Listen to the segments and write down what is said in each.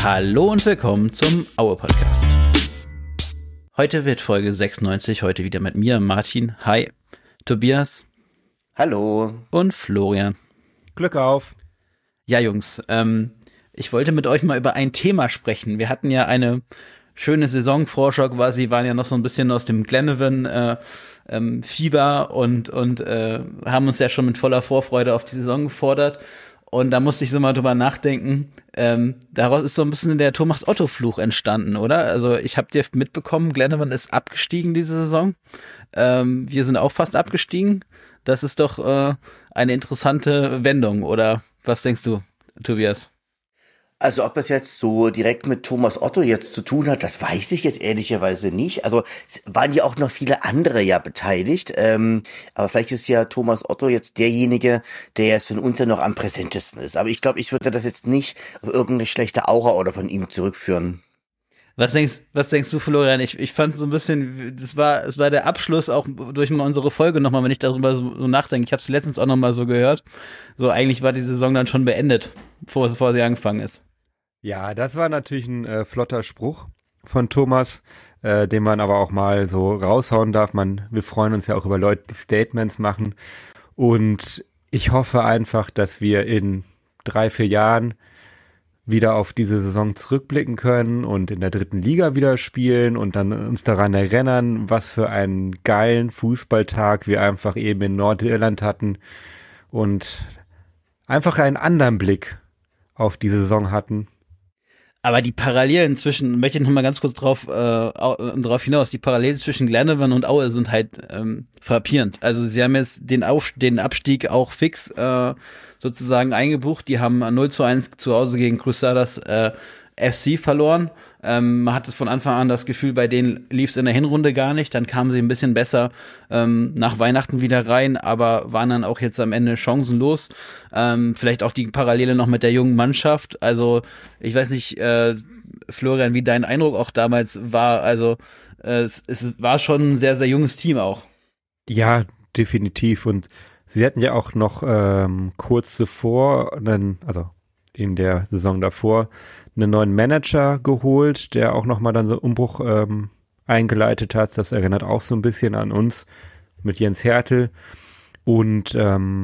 Hallo und willkommen zum Aue Podcast. Heute wird Folge 96, heute wieder mit mir, Martin. Hi, Tobias. Hallo. Und Florian. Glück auf. Ja, Jungs, ich wollte mit euch mal über ein Thema sprechen. Wir hatten ja eine schöne Saisonvorschau quasi, waren ja noch so ein bisschen aus dem Glenavon Fieber und haben uns ja schon mit voller Vorfreude auf die Saison gefordert. Und da musste ich so mal drüber nachdenken. Daraus ist so ein bisschen der Thomas-Otto-Fluch entstanden, oder? Also ich habe dir mitbekommen, Glenavon ist abgestiegen diese Saison. Wir sind auch fast abgestiegen. Das ist doch eine interessante Wendung, oder was denkst du, Tobias? Also ob das jetzt so direkt mit Thomas Otto jetzt zu tun hat, das weiß ich jetzt ehrlicherweise nicht. Also es waren ja auch noch viele andere ja beteiligt. Aber vielleicht ist ja Thomas Otto jetzt derjenige, der jetzt von uns ja noch am präsentesten ist. Aber ich glaube, ich würde das jetzt nicht auf irgendeine schlechte Aura oder von ihm zurückführen. Was denkst du, Florian? Ich fand so ein bisschen, es war der Abschluss auch durch mal unsere Folge nochmal, wenn ich darüber so nachdenke. Ich habe es letztens auch nochmal so gehört. So, eigentlich war die Saison dann schon beendet, bevor sie angefangen ist. Ja, das war natürlich ein flotter Spruch von Thomas, den man aber auch mal so raushauen darf. Wir freuen uns ja auch über Leute, die Statements machen. Und ich hoffe einfach, dass wir in 3-4 Jahren wieder auf diese Saison zurückblicken können und in der 3. Liga wieder spielen und dann uns daran erinnern, was für einen geilen Fußballtag wir einfach eben in Nordirland hatten und einfach einen anderen Blick auf die Saison hatten. Aber die Parallelen zwischen, möchte ich noch mal ganz kurz drauf hinaus, die Parallelen zwischen Glenavon und Aue sind halt frappierend. Also sie haben jetzt den Abstieg auch fix sozusagen eingebucht. Die haben 0-1 zu Hause gegen Crusaders FC verloren. Man hat es von Anfang an das Gefühl, bei denen lief es in der Hinrunde gar nicht. Dann kamen sie ein bisschen besser nach Weihnachten wieder rein, aber waren dann auch jetzt am Ende chancenlos. Vielleicht auch die Parallele noch mit der jungen Mannschaft. Also ich weiß nicht, Florian, wie dein Eindruck auch damals war. Also es war schon ein sehr, sehr junges Team auch. Ja, definitiv. Und sie hatten ja auch noch kurz zuvor, also in der Saison davor, einen neuen Manager geholt, der auch nochmal dann so einen Umbruch eingeleitet hat. Das erinnert auch so ein bisschen an uns mit Jens Hertel. Und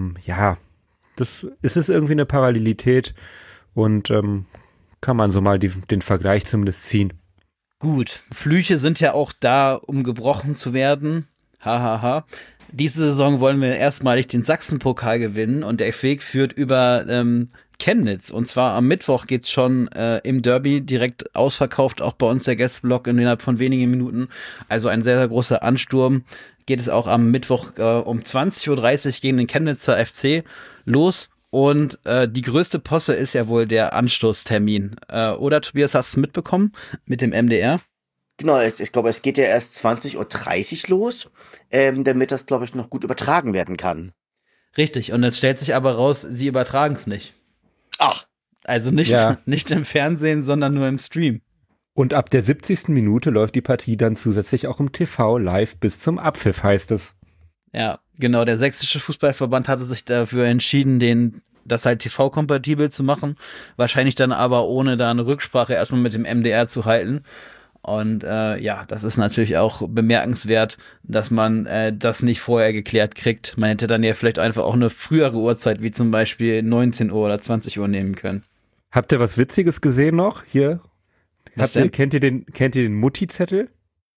das ist irgendwie eine Parallelität und kann man so mal den Vergleich zumindest ziehen. Gut, Flüche sind ja auch da, um gebrochen zu werden. Hahaha. Diese Saison wollen wir erstmalig den Sachsenpokal gewinnen und der Weg führt über Chemnitz. Und zwar am Mittwoch geht's schon im Derby direkt ausverkauft, auch bei uns der Gästeblock innerhalb von wenigen Minuten. Also ein sehr, sehr großer Ansturm. Geht es auch am Mittwoch um 20.30 Uhr gegen den Chemnitzer FC los. Und die größte Posse ist ja wohl der Anstoßtermin. Oder Tobias, hast du es mitbekommen mit dem MDR? Genau, ich glaube, es geht ja erst 20.30 Uhr los, damit das, glaube ich, noch gut übertragen werden kann. Richtig, und es stellt sich aber raus, sie übertragen es nicht. Ach. Also nicht im Fernsehen, sondern nur im Stream. Und ab der 70. Minute läuft die Partie dann zusätzlich auch im TV live bis zum Abpfiff, heißt es. Ja, genau. Der Sächsische Fußballverband hatte sich dafür entschieden, das halt TV-kompatibel zu machen. Wahrscheinlich dann aber ohne da eine Rücksprache erstmal mit dem MDR zu halten. Und das ist natürlich auch bemerkenswert, dass man das nicht vorher geklärt kriegt. Man hätte dann ja vielleicht einfach auch eine frühere Uhrzeit, wie zum Beispiel 19 Uhr oder 20 Uhr nehmen können. Habt ihr was Witziges gesehen noch? Hier? Was denn? Kennt ihr den Mutti-Zettel?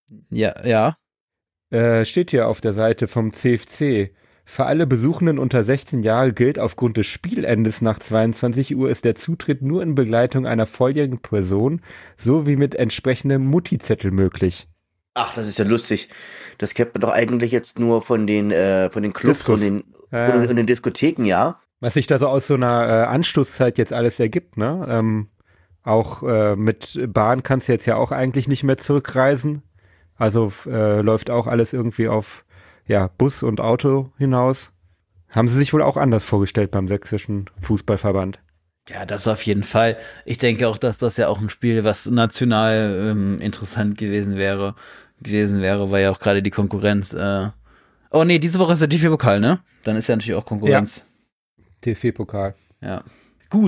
Ja. Steht hier auf der Seite vom CFC. Für alle Besuchenden unter 16 Jahre gilt, aufgrund des Spielendes nach 22 Uhr ist der Zutritt nur in Begleitung einer volljährigen Person sowie mit entsprechendem Mutti-Zettel möglich. Ach, das ist ja lustig. Das kennt man doch eigentlich jetzt nur von den Clubs und den Diskotheken, ja. Was sich da so aus so einer Anstoßzeit jetzt alles ergibt, ne? Auch mit Bahn kannst du jetzt ja auch eigentlich nicht mehr zurückreisen. Also läuft auch alles irgendwie auf Bus und Auto hinaus. Haben sie sich wohl auch anders vorgestellt beim Sächsischen Fußballverband. Ja, das auf jeden Fall. Ich denke auch, dass das ja auch ein Spiel, was national interessant gewesen wäre, weil ja auch gerade die Konkurrenz. Oh nee, diese Woche ist der DFB-Pokal, ne? Dann ist ja natürlich auch Konkurrenz. Ja. DFB-Pokal. Ja. Gut.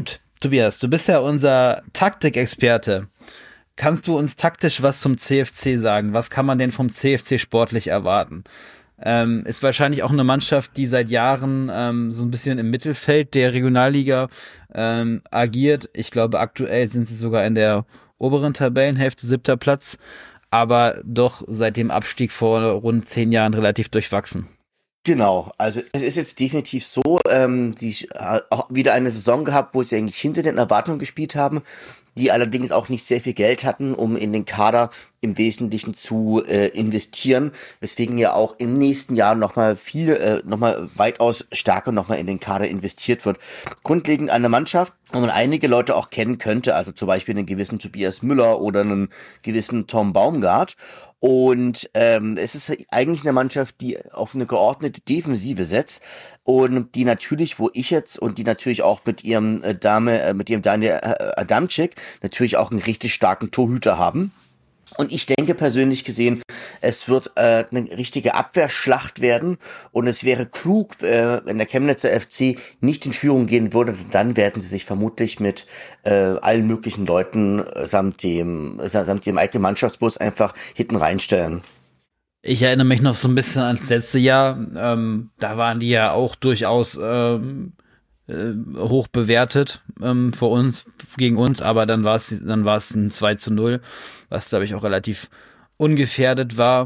Tobias, du bist ja unser Taktikexperte. Kannst du uns taktisch was zum CFC sagen? Was kann man denn vom CFC sportlich erwarten? Ist wahrscheinlich auch eine Mannschaft, die seit Jahren so ein bisschen im Mittelfeld der Regionalliga agiert. Ich glaube, aktuell sind sie sogar in der oberen Tabellenhälfte, 7. Platz, aber doch seit dem Abstieg vor rund 10 Jahren relativ durchwachsen. Genau, also es ist jetzt definitiv so, die auch wieder eine Saison gehabt, wo sie eigentlich hinter den Erwartungen gespielt haben, die allerdings auch nicht sehr viel Geld hatten, um in den Kader im Wesentlichen zu investieren, weswegen ja auch im nächsten Jahr nochmal weitaus stärker nochmal in den Kader investiert wird. Grundlegend eine Mannschaft, wo man einige Leute auch kennen könnte, also zum Beispiel einen gewissen Tobias Müller oder einen gewissen Tom Baumgart. Und es ist eigentlich eine Mannschaft, die auf eine geordnete Defensive setzt und die natürlich, die natürlich auch mit ihrem Daniel Adamczyk natürlich auch einen richtig starken Torhüter haben. Und ich denke persönlich gesehen, es wird eine richtige Abwehrschlacht werden und es wäre klug, wenn der Chemnitzer FC nicht in Führung gehen würde, dann werden sie sich vermutlich mit allen möglichen Leuten samt dem eigenen Mannschaftsbus einfach hinten reinstellen. Ich erinnere mich noch so ein bisschen ans letzte Jahr. Da waren die ja auch durchaus hoch bewertet gegen uns, aber dann war es ein 2:0, was glaube ich auch relativ ungefährdet war.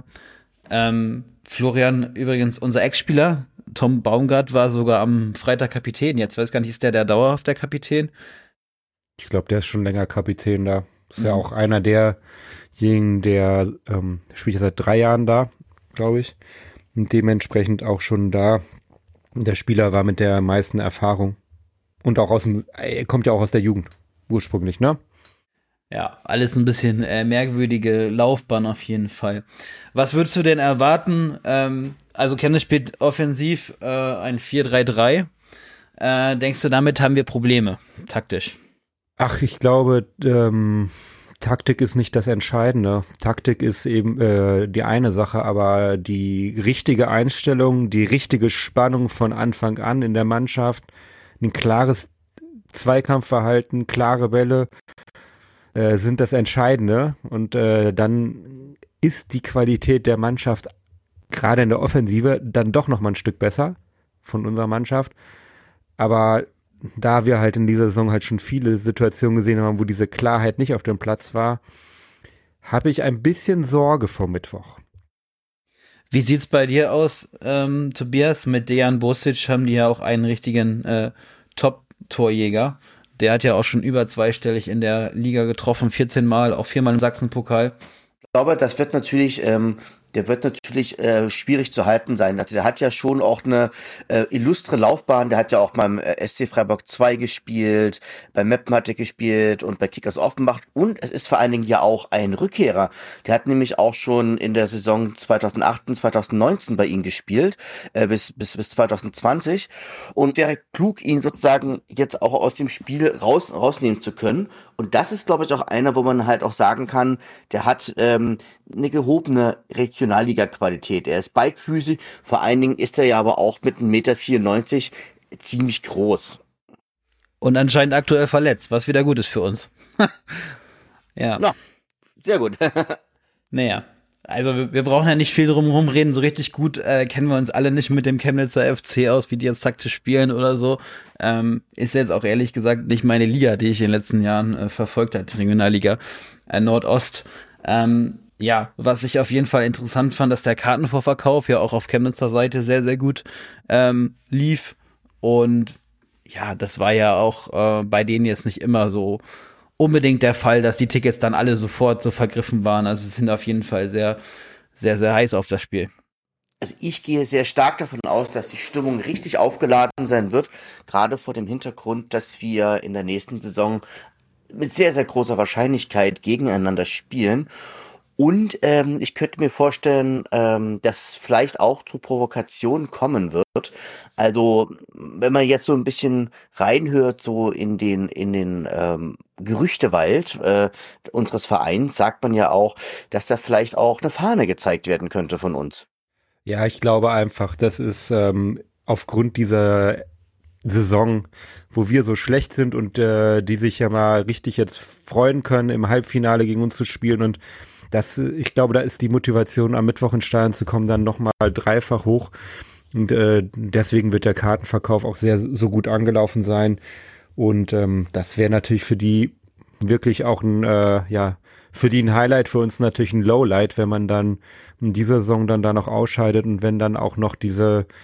Florian, übrigens unser Ex-Spieler, Tom Baumgart, war sogar am Freitag Kapitän. Jetzt weiß gar nicht, ist der dauerhaft der Kapitän? Ich glaube, der ist schon länger Kapitän da. Ist ja auch einer derjenigen, der spielt ja seit 3 Jahren da, glaube ich. Und dementsprechend auch schon da. Der Spieler war mit der meisten Erfahrung. Und auch er kommt ja auch aus der Jugend, ursprünglich, ne? Ja, alles ein bisschen merkwürdige Laufbahn auf jeden Fall. Was würdest du denn erwarten? Also Chemnitz spielt offensiv ein 4-3-3. Denkst du, damit haben wir Probleme, taktisch? Ach, ich glaube, Taktik ist nicht das Entscheidende. Taktik ist eben die eine Sache, aber die richtige Einstellung, die richtige Spannung von Anfang an in der Mannschaft, ein klares Zweikampfverhalten, klare Bälle sind das Entscheidende. Und dann ist die Qualität der Mannschaft gerade in der Offensive dann doch noch mal ein Stück besser von unserer Mannschaft. Aber da wir halt in dieser Saison halt schon viele Situationen gesehen haben, wo diese Klarheit nicht auf dem Platz war, habe ich ein bisschen Sorge vor Mittwoch. Wie sieht's bei dir aus, Tobias? Mit Dejan Bosic haben die ja auch einen richtigen Top-Torjäger. Der hat ja auch schon über zweistellig in der Liga getroffen, 14 Mal, auch 4-mal im Sachsenpokal. Ich glaube, das wird natürlich schwierig zu halten sein. Also der hat ja schon auch eine illustre Laufbahn. Der hat ja auch beim SC Freiburg 2 gespielt, beim Meppen hat er gespielt und bei Kickers Offenbach. Und es ist vor allen Dingen ja auch ein Rückkehrer. Der hat nämlich auch schon in der Saison 2018, 2019 bei ihnen gespielt, bis 2020. Und wäre klug, ihn sozusagen jetzt auch aus dem Spiel rausnehmen zu können. Und das ist, glaube ich, auch einer, wo man halt auch sagen kann, der hat eine gehobene Regionalliga-Qualität. Er ist beidfüßig, vor allen Dingen ist er ja aber auch mit 1,94 Meter ziemlich groß. Und anscheinend aktuell verletzt, was wieder gut ist für uns. Ja. Na, sehr gut. Naja, also wir brauchen ja nicht viel drum herum reden. So richtig gut kennen wir uns alle nicht mit dem Chemnitzer FC aus, wie die jetzt taktisch spielen oder so. Ist jetzt auch ehrlich gesagt nicht meine Liga, die ich in den letzten Jahren verfolgt habe, die Regionalliga Nordost. Ja, was ich auf jeden Fall interessant fand, dass der Kartenvorverkauf ja auch auf Chemnitzer Seite sehr, sehr gut lief. Und ja, das war ja auch bei denen jetzt nicht immer so unbedingt der Fall, dass die Tickets dann alle sofort so vergriffen waren. Also sie sind auf jeden Fall sehr, sehr, sehr heiß auf das Spiel. Also ich gehe sehr stark davon aus, dass die Stimmung richtig aufgeladen sein wird, gerade vor dem Hintergrund, dass wir in der nächsten Saison mit sehr, sehr großer Wahrscheinlichkeit gegeneinander spielen. Und ich könnte mir vorstellen, dass vielleicht auch zu Provokationen kommen wird. Also wenn man jetzt so ein bisschen reinhört, so in den Gerüchtewald unseres Vereins, sagt man ja auch, dass da vielleicht auch eine Fahne gezeigt werden könnte von uns. Ja, ich glaube einfach, das ist aufgrund dieser Saison, wo wir so schlecht sind und die sich ja mal richtig jetzt freuen können, im Halbfinale gegen uns zu spielen. Und das, ich glaube, da ist die Motivation, am Mittwoch ins Stadion zu kommen, dann nochmal dreifach hoch. Und deswegen wird der Kartenverkauf auch so gut angelaufen sein. Und das wäre natürlich für die wirklich auch für die ein Highlight, für uns natürlich ein Lowlight, wenn man dann in dieser Saison dann da noch ausscheidet und wenn dann auch noch die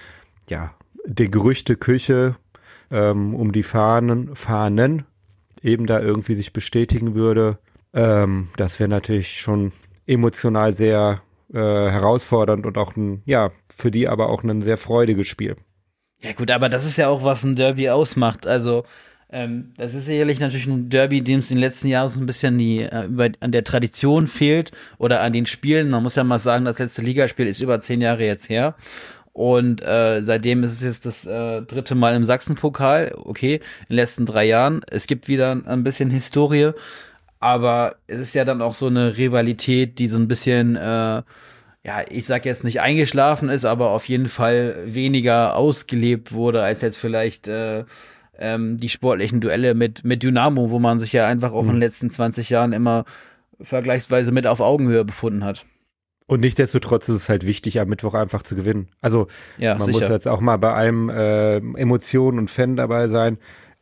Gerüchteküche um die Fahnen eben da irgendwie sich bestätigen würde. Das wäre natürlich schon emotional sehr herausfordernd und auch für die aber auch ein sehr freudiges Spiel. Ja gut, aber das ist ja auch, was ein Derby ausmacht. Also das ist sicherlich natürlich ein Derby, dem es in den letzten Jahren so ein bisschen an der Tradition fehlt oder an den Spielen. Man muss ja mal sagen, das letzte Ligaspiel ist über 10 Jahre jetzt her. Und seitdem ist es jetzt das 3. Mal im Sachsenpokal. Okay, in den letzten 3 Jahren. Es gibt wieder ein bisschen Historie. Aber es ist ja dann auch so eine Rivalität, die so ein bisschen, ich sag jetzt nicht eingeschlafen ist, aber auf jeden Fall weniger ausgelebt wurde, als jetzt vielleicht die sportlichen Duelle mit Dynamo, wo man sich ja einfach auch in den letzten 20 Jahren immer vergleichsweise mit auf Augenhöhe befunden hat. Und nichtsdestotrotz ist es halt wichtig, am Mittwoch einfach zu gewinnen. Also man muss jetzt auch mal bei allem Emotionen und Fan dabei sein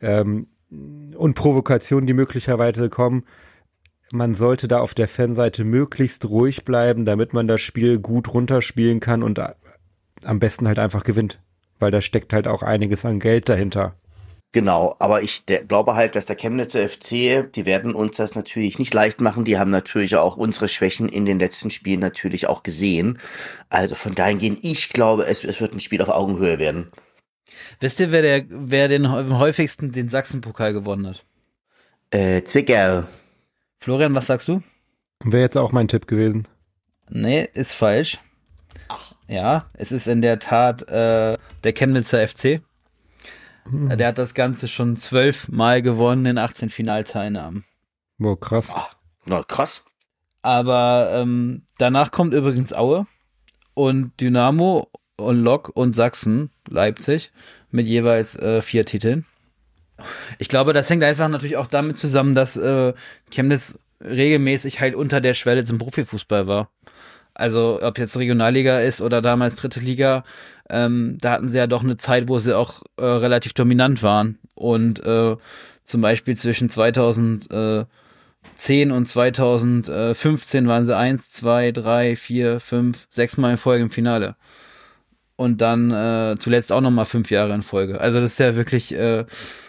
und Provokationen, die möglicherweise kommen. Man sollte da auf der Fanseite möglichst ruhig bleiben, damit man das Spiel gut runterspielen kann und am besten halt einfach gewinnt. Weil da steckt halt auch einiges an Geld dahinter. Genau, aber ich glaube halt, dass der Chemnitzer FC, die werden uns das natürlich nicht leicht machen. Die haben natürlich auch unsere Schwächen in den letzten Spielen natürlich auch gesehen. Also von dahingehend, ich glaube, es wird ein Spiel auf Augenhöhe werden. Wisst ihr, wer den am häufigsten den Sachsenpokal gewonnen hat? Zwickau. Florian, was sagst du? Wäre jetzt auch mein Tipp gewesen. Nee, ist falsch. Ach. Ja, es ist in der Tat der Chemnitzer FC. Der hat das Ganze schon 12 Mal gewonnen in 18 Finalteilnahmen. Boah, krass. Ach, na, krass. Aber danach kommt übrigens Aue und Dynamo und Lok und Sachsen, Leipzig, mit jeweils 4 Titeln. Ich glaube, das hängt einfach natürlich auch damit zusammen, dass Chemnitz regelmäßig halt unter der Schwelle zum Profifußball war. Also ob jetzt Regionalliga ist oder damals 3. Liga, da hatten sie ja doch eine Zeit, wo sie auch relativ dominant waren. Und zum Beispiel zwischen 2010 und 2015 waren sie 1, 2, 3, 4, 5, 6 Mal in Folge im Finale. Und dann zuletzt auch nochmal 5 Jahre in Folge. Also das ist ja wirklich hängt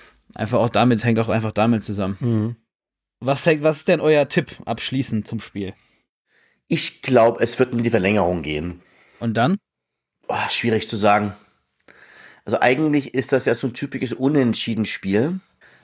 auch einfach damit zusammen. Mhm. Was ist denn euer Tipp abschließend zum Spiel? Ich glaube, es wird in die Verlängerung gehen. Und dann? Schwierig zu sagen. Also eigentlich ist das ja so ein typisches Unentschieden-Spiel.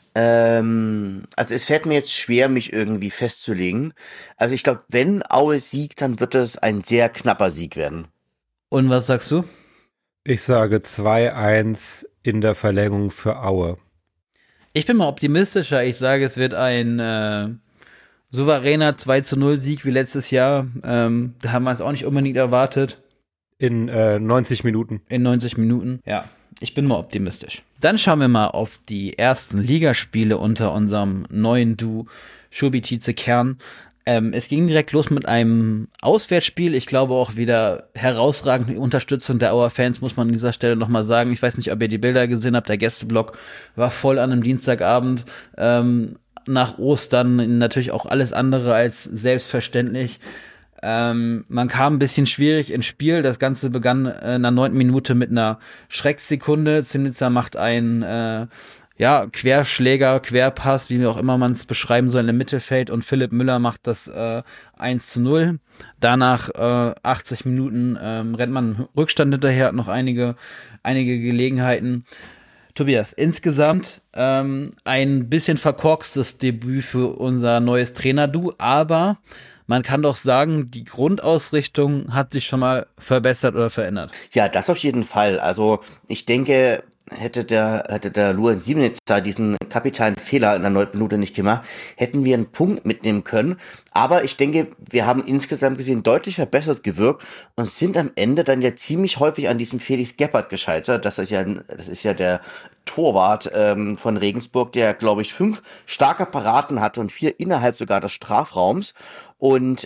Also es fällt mir jetzt schwer, mich irgendwie festzulegen. Also ich glaube, wenn Aue siegt, dann wird es ein sehr knapper Sieg werden. Und was sagst du? Ich sage 2-1 in der Verlängerung für Aue. Ich bin mal optimistischer. Ich sage, es wird ein souveräner 2-0 Sieg wie letztes Jahr. Da haben wir es auch nicht unbedingt erwartet. In 90 Minuten. In 90 Minuten, ja. Ich bin mal optimistisch. Dann schauen wir mal auf die ersten Ligaspiele unter unserem neuen Duo Schubi-Tietze-Kern. Es ging direkt los mit einem Auswärtsspiel. Ich glaube auch wieder herausragende Unterstützung der Auer Fans, muss man an dieser Stelle nochmal sagen. Ich weiß nicht, ob ihr die Bilder gesehen habt. Der Gästeblock war voll an einem Dienstagabend. Nach Ostern natürlich auch alles andere als selbstverständlich. Man kam ein bisschen schwierig ins Spiel. Das Ganze begann in der 9. Minute mit einer Schrecksekunde. Zimnitzer macht einen Querschläger, Querpass, wie auch immer man es beschreiben soll, im Mittelfeld, und Philipp Müller macht das 1-0. Danach 80 Minuten rennt man Rückstand hinterher, hat noch einige Gelegenheiten. Tobias, insgesamt ein bisschen verkorkstes Debüt für unser neues Trainer-Duo, aber man kann doch sagen, die Grundausrichtung hat sich schon mal verbessert oder verändert. Ja, das auf jeden Fall. Also ich denke, hätte der Luan Siemenitzer diesen kapitalen Fehler in der 9. Minute nicht gemacht, hätten wir einen Punkt mitnehmen können. Aber ich denke, wir haben insgesamt gesehen deutlich verbessert gewirkt und sind am Ende dann ja ziemlich häufig an diesem Felix Gebhardt gescheitert. Das ist ja der Torwart von Regensburg, der, glaube ich, 5 starke Paraden hatte und 4 innerhalb sogar des Strafraums. Und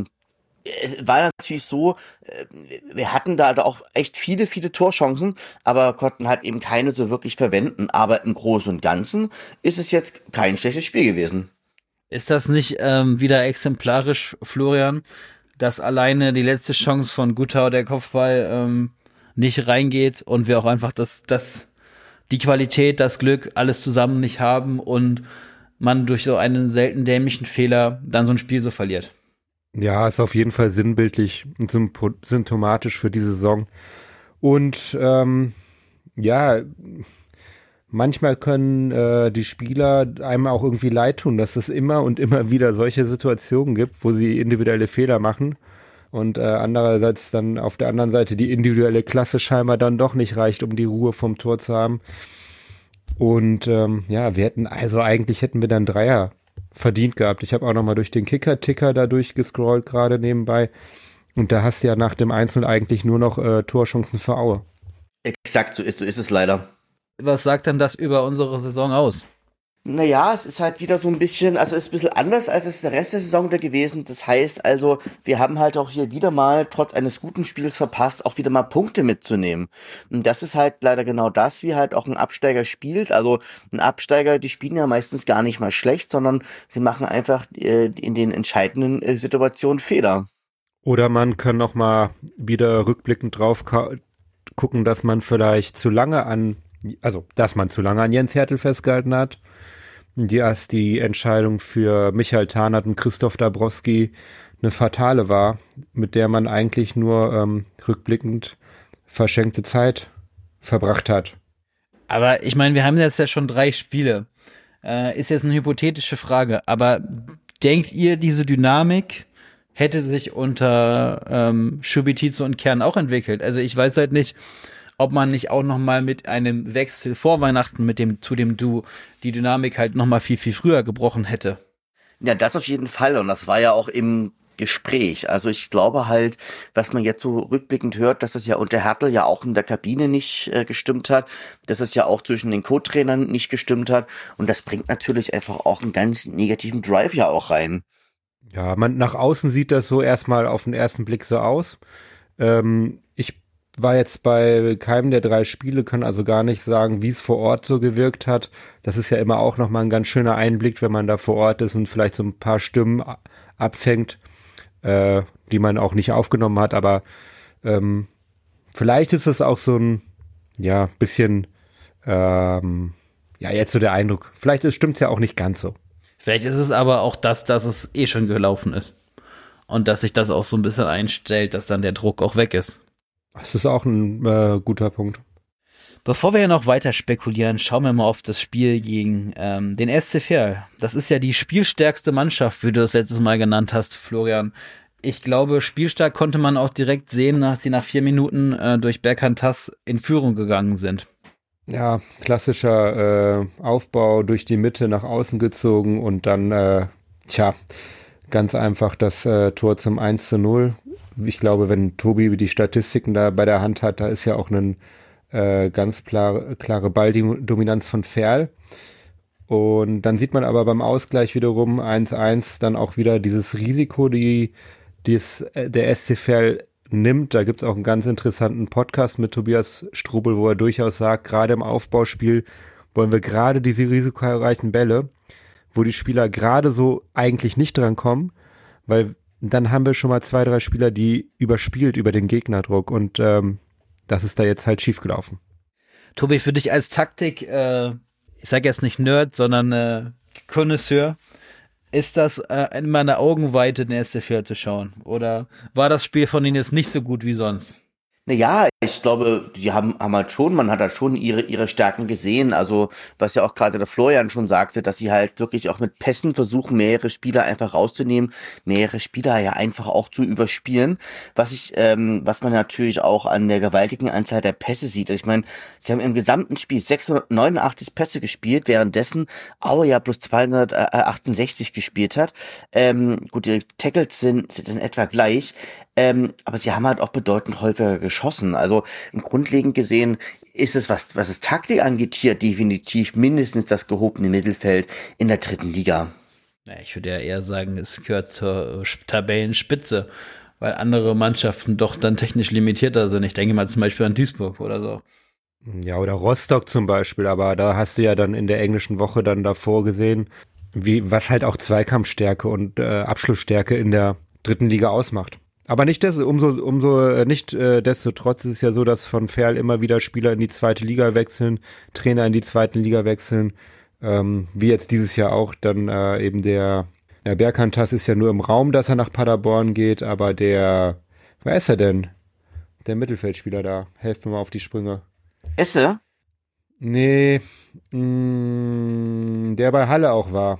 es war natürlich so, wir hatten da auch echt viele Torchancen, aber konnten halt eben keine so wirklich verwenden. Aber im Großen und Ganzen ist es jetzt kein schlechtes Spiel gewesen. Ist das nicht wieder exemplarisch, Florian, dass alleine die letzte Chance von Guttau, der Kopfball, nicht reingeht und wir auch einfach die Qualität, das Glück, alles zusammen nicht haben und man durch so einen selten dämlichen Fehler dann so ein Spiel so verliert? Ja, ist auf jeden Fall sinnbildlich und symptomatisch für die Saison. Und ja, manchmal können die Spieler einem auch irgendwie leid tun, dass es immer und immer wieder solche Situationen gibt, wo sie individuelle Fehler machen und andererseits dann auf der anderen Seite die individuelle Klasse scheinbar dann doch nicht reicht, um die Ruhe vom Tor zu haben. Und ja, eigentlich hätten wir dann Dreier verdient gehabt. Ich habe auch nochmal durch den Kicker-Ticker da durchgescrollt, gerade nebenbei. Und da hast du ja nach dem 1-0 eigentlich nur noch Torchancen für Aue. Exakt, so ist es leider. Was sagt denn das über unsere Saison aus? Naja, es ist halt wieder so ein bisschen, also es ist ein bisschen anders, als es der Rest der Saison da gewesen. Das heißt also, wir haben halt auch hier wieder mal, trotz eines guten Spiels verpasst, auch wieder mal Punkte mitzunehmen. Und das ist halt leider genau das, wie halt auch ein Absteiger spielt. Also ein Absteiger, die spielen ja meistens gar nicht mal schlecht, sondern sie machen einfach in den entscheidenden Situationen Fehler. Oder man kann noch mal wieder rückblickend drauf gucken, dass man vielleicht zu lange an Jens Hertel festgehalten hat. Die Entscheidung für Michael Tarnath und Christoph Dabrowski eine fatale war, mit der man eigentlich nur rückblickend verschenkte Zeit verbracht hat. Aber ich meine, wir haben jetzt ja schon 3 Spiele. Ist jetzt eine hypothetische Frage, aber denkt ihr, diese Dynamik hätte sich unter Schubitizo und Kern auch entwickelt? Also ich weiß halt nicht, ob man nicht auch noch mal mit einem Wechsel vor Weihnachten zu dem Duo die Dynamik halt noch mal viel früher gebrochen hätte. Ja, das auf jeden Fall. Und das war ja auch im Gespräch. Also ich glaube halt, was man jetzt so rückblickend hört, dass es ja unter Hertel ja auch in der Kabine nicht gestimmt hat, dass es ja auch zwischen den Co-Trainern nicht gestimmt hat. Und das bringt natürlich einfach auch einen ganz negativen Drive ja auch rein. Ja, nach außen sieht das so erstmal auf den ersten Blick so aus. Ich war jetzt bei keinem der 3 Spiele, kann also gar nicht sagen, wie es vor Ort so gewirkt hat. Das ist ja immer auch nochmal ein ganz schöner Einblick, wenn man da vor Ort ist und vielleicht so ein paar Stimmen abfängt, die man auch nicht aufgenommen hat. Aber vielleicht ist es auch so ein, ja, bisschen, ja, jetzt so der Eindruck. Vielleicht stimmt's ja auch nicht ganz so. Vielleicht ist es aber auch dass es eh schon gelaufen ist. Und dass sich das auch so ein bisschen einstellt, dass dann der Druck auch weg ist. Das ist auch ein guter Punkt. Bevor wir ja noch weiter spekulieren, schauen wir mal auf das Spiel gegen den SC Verl. Das ist ja die spielstärkste Mannschaft, wie du das letztes Mal genannt hast, Florian. Ich glaube, spielstark konnte man auch direkt sehen, dass sie nach 4 Minuten durch Berkan Tass in Führung gegangen sind. Ja, klassischer Aufbau durch die Mitte nach außen gezogen und dann, ganz einfach das Tor zum 1:0. Ich glaube, wenn Tobi die Statistiken da bei der Hand hat, da ist ja auch eine ganz klare Balldominanz von Verl. Und dann sieht man aber beim Ausgleich wiederum 1:1 dann auch wieder dieses Risiko, der SC Verl nimmt. Da gibt's auch einen ganz interessanten Podcast mit Tobias Strubel, wo er durchaus sagt, gerade im Aufbauspiel wollen wir gerade diese risikoreichen Bälle, wo die Spieler gerade so eigentlich nicht dran kommen, weil dann haben wir schon mal 2, 3 Spieler, die überspielt über den Gegnerdruck und das ist da jetzt halt schief gelaufen. Tobi, für dich als Taktik, ich sage jetzt nicht Nerd, sondern Connoisseur, ist das in meiner Augenweite den SC Verl zu schauen? Oder war das Spiel von ihnen jetzt nicht so gut wie sonst? Naja, Ich glaube, die haben halt schon, man hat halt schon ihre Stärken gesehen. Also, was ja auch gerade der Florian schon sagte, dass sie halt wirklich auch mit Pässen versuchen, mehrere Spieler einfach rauszunehmen, mehrere Spieler ja einfach auch zu überspielen. Was man natürlich auch an der gewaltigen Anzahl der Pässe sieht. Ich meine, sie haben im gesamten Spiel 689 Pässe gespielt, währenddessen Aue ja bloß 268 gespielt hat. Gut, die Tackles sind in etwa gleich. Aber sie haben halt auch bedeutend häufiger geschossen. Also im Grundlegend gesehen ist es, was es Taktik angeht, hier definitiv mindestens das gehobene Mittelfeld in der 3. Liga. Ja, ich würde ja eher sagen, es gehört zur Tabellenspitze, weil andere Mannschaften doch dann technisch limitierter sind. Ich denke mal zum Beispiel an Duisburg oder so. Ja, oder Rostock zum Beispiel, aber da hast du ja dann in der englischen Woche dann davor gesehen, was halt auch Zweikampfstärke und Abschlussstärke in der 3. Liga ausmacht. Aber destotrotz ist es ja so, dass von Ferl immer wieder Spieler in die 2. Liga wechseln, Trainer in die 2. Liga wechseln, wie jetzt dieses Jahr auch dann eben der Berkantas ist ja nur im Raum, dass er nach Paderborn geht, aber wer ist er denn? Der Mittelfeldspieler da, helft mir mal auf die Sprünge. Esse? Nee, der bei Halle auch war,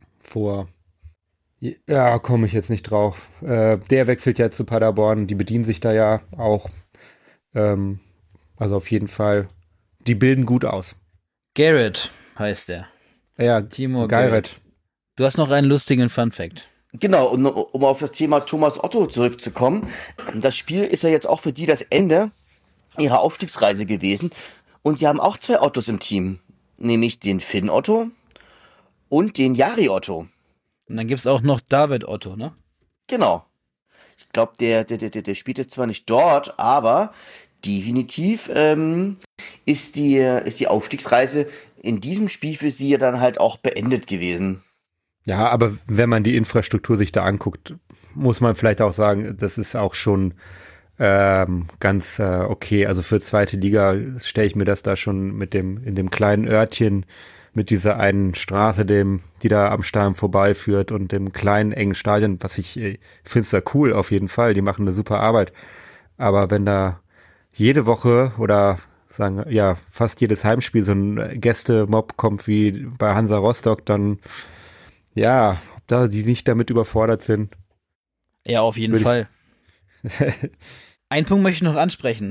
ja, komme ich jetzt nicht drauf. Der wechselt ja zu Paderborn, die bedienen sich da ja auch. Also auf jeden Fall, die bilden gut aus. Garrett heißt der. Ja, Timo Garrett. Du hast noch einen lustigen Funfact. Genau, und um auf das Thema Thomas Otto zurückzukommen. Das Spiel ist ja jetzt auch für die das Ende ihrer Aufstiegsreise gewesen. Und sie haben auch 2 Ottos im Team. Nämlich den Finn Otto und den Jari Otto. Und dann gibt's auch noch David Otto, ne? Genau. Ich glaube, der spielt jetzt zwar nicht dort, aber definitiv ist die Aufstiegsreise in diesem Spiel für sie ja dann halt auch beendet gewesen. Ja, aber wenn man die Infrastruktur sich da anguckt, muss man vielleicht auch sagen, das ist auch schon ganz okay. Also für 2. Liga stelle ich mir das da schon in dem kleinen Örtchen mit dieser einen Straße, die da am Stadion vorbeiführt und dem kleinen, engen Stadion, was ich finde es da cool auf jeden Fall, die machen eine super Arbeit. Aber wenn da jede Woche oder sagen, ja, fast jedes Heimspiel so ein Gästemob kommt wie bei Hansa Rostock, dann ja, ob da die nicht damit überfordert sind. Ja, auf jeden Fall. Einen Punkt möchte ich noch ansprechen.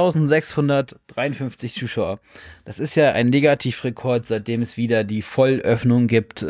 5.653 Zuschauer. Das ist ja ein Negativrekord, seitdem es wieder die Vollöffnung gibt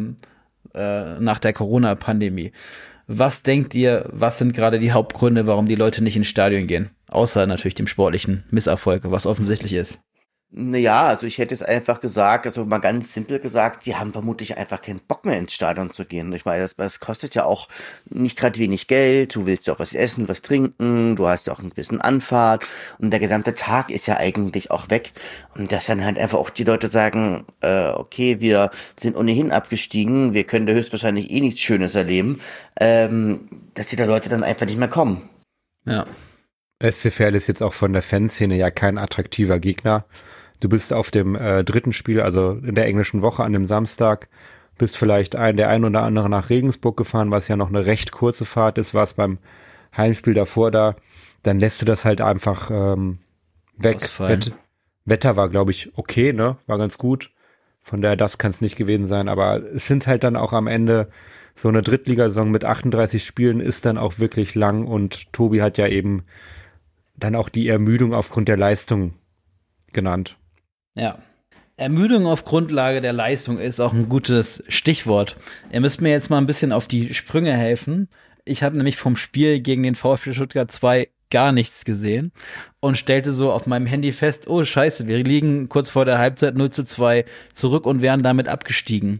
nach der Corona-Pandemie. Was denkt ihr, was sind gerade die Hauptgründe, warum die Leute nicht ins Stadion gehen? Außer natürlich dem sportlichen Misserfolg, was offensichtlich ist. Naja, also ich hätte jetzt einfach gesagt, also mal ganz simpel gesagt, die haben vermutlich einfach keinen Bock mehr ins Stadion zu gehen. Ich meine, das kostet ja auch nicht gerade wenig Geld, du willst ja auch was essen, was trinken, du hast ja auch einen gewissen Anfahrt und der gesamte Tag ist ja eigentlich auch weg. Und dass dann halt einfach auch die Leute sagen, okay, wir sind ohnehin abgestiegen, wir können da höchstwahrscheinlich eh nichts Schönes erleben, dass die da Leute dann einfach nicht mehr kommen. Ja. SC Verl ist jetzt auch von der Fanszene ja kein attraktiver Gegner. Du bist auf dem 3. Spiel, also in der englischen Woche an dem Samstag, bist vielleicht der ein oder andere nach Regensburg gefahren, was ja noch eine recht kurze Fahrt ist, warst beim Heimspiel davor da, dann lässt du das halt einfach weg. Wetter war, glaube ich, okay, ne? War ganz gut. Von daher, das kann es nicht gewesen sein, aber es sind halt dann auch am Ende so eine Drittligasaison mit 38 Spielen ist dann auch wirklich lang und Tobi hat ja eben dann auch die Ermüdung aufgrund der Leistung genannt. Ja. Ermüdung auf Grundlage der Leistung ist auch ein gutes Stichwort. Ihr müsst mir jetzt mal ein bisschen auf die Sprünge helfen. Ich habe nämlich vom Spiel gegen den VfB Stuttgart 2 gar nichts gesehen und stellte so auf meinem Handy fest, oh scheiße, wir liegen kurz vor der Halbzeit 0:2 zurück und wären damit abgestiegen.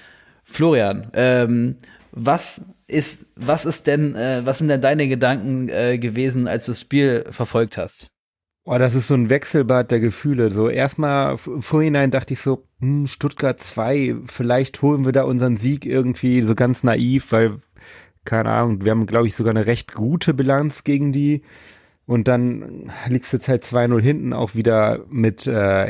Florian, was sind denn deine Gedanken gewesen, als du das Spiel verfolgt hast? Oh, das ist so ein Wechselbad der Gefühle. So erstmal vorhinein dachte ich so, Stuttgart 2, vielleicht holen wir da unseren Sieg irgendwie so ganz naiv, weil, keine Ahnung, wir haben, glaube ich, sogar eine recht gute Bilanz gegen die. Und dann liegst du jetzt halt 2-0 hinten, auch wieder mit,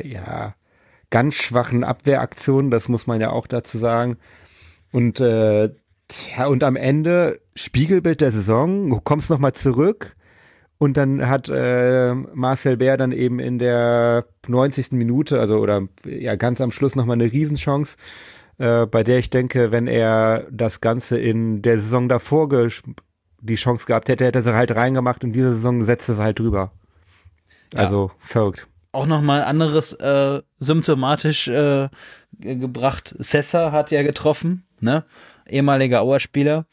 ganz schwachen Abwehraktionen, das muss man ja auch dazu sagen. Und, und am Ende, Spiegelbild der Saison, du kommst nochmal zurück Und dann hat Marcel Bär dann eben in der 90. Minute, also oder ja ganz am Schluss nochmal eine Riesenchance, bei der ich denke, wenn er das Ganze in der Saison davor die Chance gehabt hätte, hätte er sie halt reingemacht und diese Saison setzt er sie halt drüber. Also verrückt. Auch nochmal anderes symptomatisch gebracht. Sessa hat ja getroffen, ne? Ehemaliger Auer-Spieler.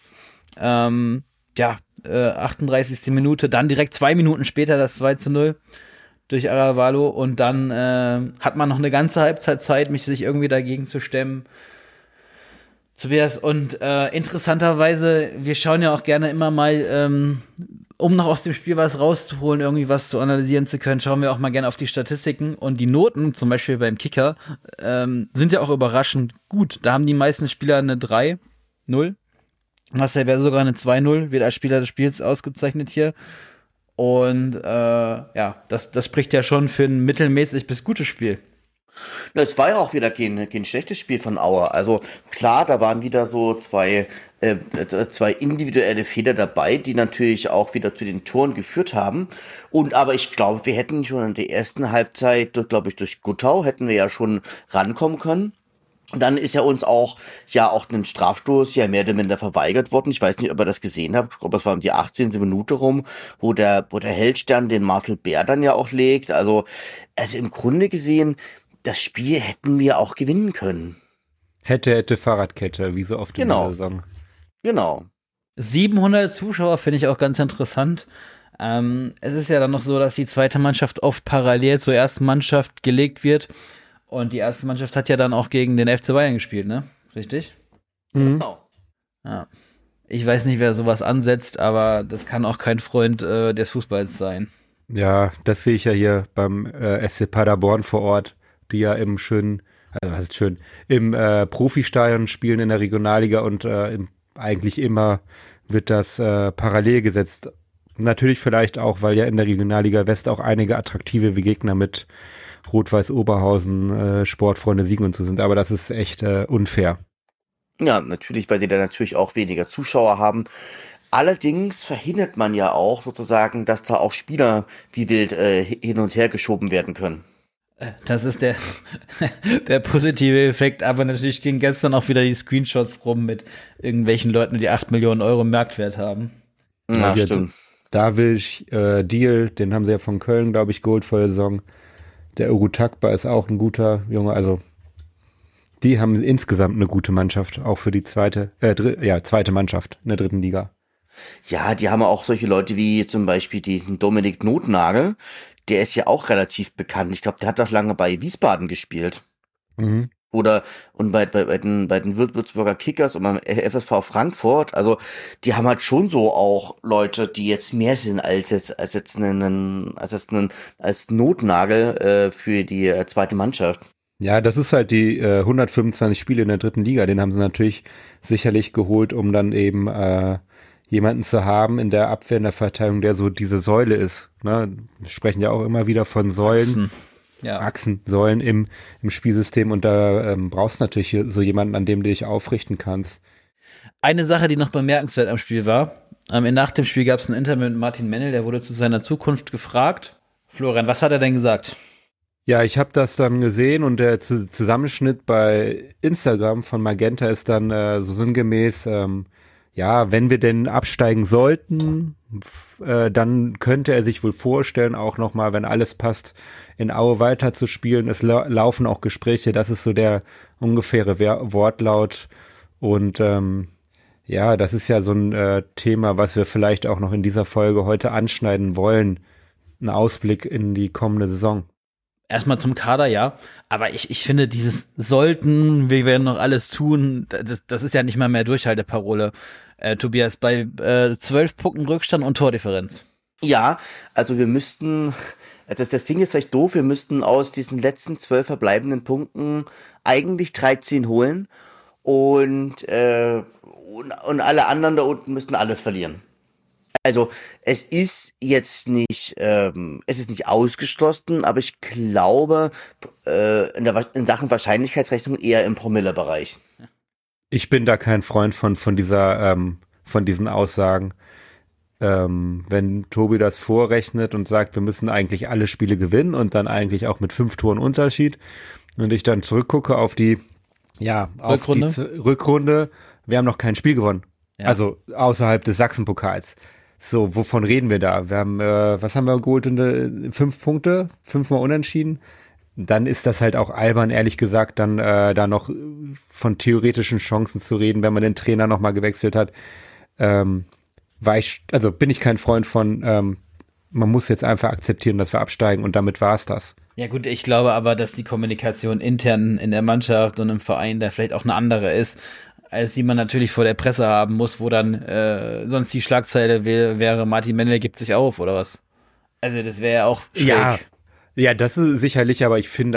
38. Minute, dann direkt 2 Minuten später das 2:0 durch Aravalo und dann hat man noch eine ganze Halbzeit Zeit, sich irgendwie dagegen zu stemmen. Tobias, und interessanterweise, wir schauen ja auch gerne immer mal, um noch aus dem Spiel was rauszuholen, irgendwie was zu analysieren zu können, schauen wir auch mal gerne auf die Statistiken und die Noten, zum Beispiel beim Kicker, sind ja auch überraschend gut. Da haben die meisten Spieler eine 3-0. Marcel wäre sogar eine 2-0, wird als Spieler des Spiels ausgezeichnet hier. Und das spricht ja schon für ein mittelmäßig bis gutes Spiel. Es war ja auch wieder kein schlechtes Spiel von Auer. Also klar, da waren wieder so zwei individuelle Fehler dabei, die natürlich auch wieder zu den Toren geführt haben. Aber ich glaube, wir hätten schon in der ersten Halbzeit, durch Guttau, hätten wir ja schon rankommen können. Und dann ist ja uns auch ein Strafstoß mehr oder minder verweigert worden. Ich weiß nicht, ob ihr das gesehen habt. Ich glaube, es war um die 18. Minute rum, wo der Heldstern den Marcel Bär dann ja auch legt. Also im Grunde gesehen, das Spiel hätten wir auch gewinnen können. Hätte Fahrradkette, wie so oft in der Saison. Genau. 700 Zuschauer finde ich auch ganz interessant. Es ist ja dann noch so, dass die zweite Mannschaft oft parallel zur ersten Mannschaft gelegt wird. Und die erste Mannschaft hat ja dann auch gegen den FC Bayern gespielt, ne? Richtig? Genau. Ja. Ich weiß nicht, wer sowas ansetzt, aber das kann auch kein Freund des Fußballs sein. Ja, das sehe ich ja hier beim SC Paderborn vor Ort, die ja im Profistadion spielen in der Regionalliga und eigentlich immer wird das parallel gesetzt. Natürlich vielleicht auch, weil ja in der Regionalliga West auch einige attraktive Gegner mit Rot-Weiß Oberhausen, Sportfreunde Siegen und so sind, aber das ist echt unfair. Ja, natürlich, weil die da natürlich auch weniger Zuschauer haben. Allerdings verhindert man ja auch sozusagen, dass da auch Spieler wie wild hin und her geschoben werden können. Das ist der positive Effekt, aber natürlich gingen gestern auch wieder die Screenshots rum mit irgendwelchen Leuten, die 8 Millionen Euro Marktwert haben. Ja, stimmt. Da will ich Deal, den haben sie ja von Köln, glaube ich, geholt vor der Saison. Der Urutakba ist auch ein guter Junge, also die haben insgesamt eine gute Mannschaft, auch für die zweite Mannschaft in der dritten Liga. Ja, die haben auch solche Leute wie zum Beispiel den Dominik Notnagel, der ist ja auch relativ bekannt. Ich glaube, der hat auch lange bei Wiesbaden gespielt. Mhm. Und bei den Würzburger Kickers und beim FSV Frankfurt, also die haben halt schon so auch Leute, die jetzt mehr sind als Notnagel für die zweite Mannschaft. Ja, das ist halt die 125 Spiele in der dritten Liga, den haben sie natürlich sicherlich geholt, um dann eben jemanden zu haben in der Abwehr, in der Verteidigung, der so diese Säule ist. Ne? Wir sprechen ja auch immer wieder von Säulen. Achsen, Säulen im Spielsystem und da brauchst du natürlich so jemanden, an dem du dich aufrichten kannst. Eine Sache, die noch bemerkenswert am Spiel war, nach dem Spiel gab es ein Interview mit Martin Mennel, der wurde zu seiner Zukunft gefragt. Florian, was hat er denn gesagt? Ja, ich habe das dann gesehen und der Zusammenschnitt bei Instagram von Magenta ist dann so sinngemäß, wenn wir denn absteigen sollten, dann könnte er sich wohl vorstellen, auch nochmal, wenn alles passt, in Aue weiterzuspielen. Es laufen auch Gespräche, das ist so der ungefähre Wortlaut. Und das ist ja so ein Thema, was wir vielleicht auch noch in dieser Folge heute anschneiden wollen. Ein Ausblick in die kommende Saison. Erstmal zum Kader, ja. Aber ich finde, dieses sollten, wir werden noch alles tun, das ist ja nicht mal mehr Durchhalteparole. Tobias, bei 12 Punkten Rückstand und Tordifferenz. Ja, also wir müssten, das Ding ist vielleicht doof, wir müssten aus diesen letzten 12 verbleibenden Punkten eigentlich 13 holen und alle anderen da unten müssten alles verlieren. Also es ist jetzt nicht, ausgeschlossen, aber ich glaube in Sachen Wahrscheinlichkeitsrechnung eher im Promille-Bereich. Ich bin da kein Freund von diesen Aussagen. wenn Tobi das vorrechnet und sagt, wir müssen eigentlich alle Spiele gewinnen und dann eigentlich auch mit 5 Toren Unterschied und ich dann zurückgucke auf die Rückrunde, wir haben noch kein Spiel gewonnen. Ja. Also außerhalb des Sachsenpokals. So, wovon reden wir da? Wir haben, was haben wir geholt? 5 Punkte, 5-mal unentschieden. Dann ist das halt auch albern, ehrlich gesagt, dann da noch von theoretischen Chancen zu reden, wenn man den Trainer nochmal gewechselt hat. Bin ich kein Freund von, man muss jetzt einfach akzeptieren, dass wir absteigen und damit war's das. Ja gut, ich glaube aber, dass die Kommunikation intern in der Mannschaft und im Verein da vielleicht auch eine andere ist, als die man natürlich vor der Presse haben muss, wo dann sonst die Schlagzeile wäre, Martin Mendel gibt sich auf, oder was? Also das wäre ja auch schräg. Ja, das ist sicherlich, aber ich finde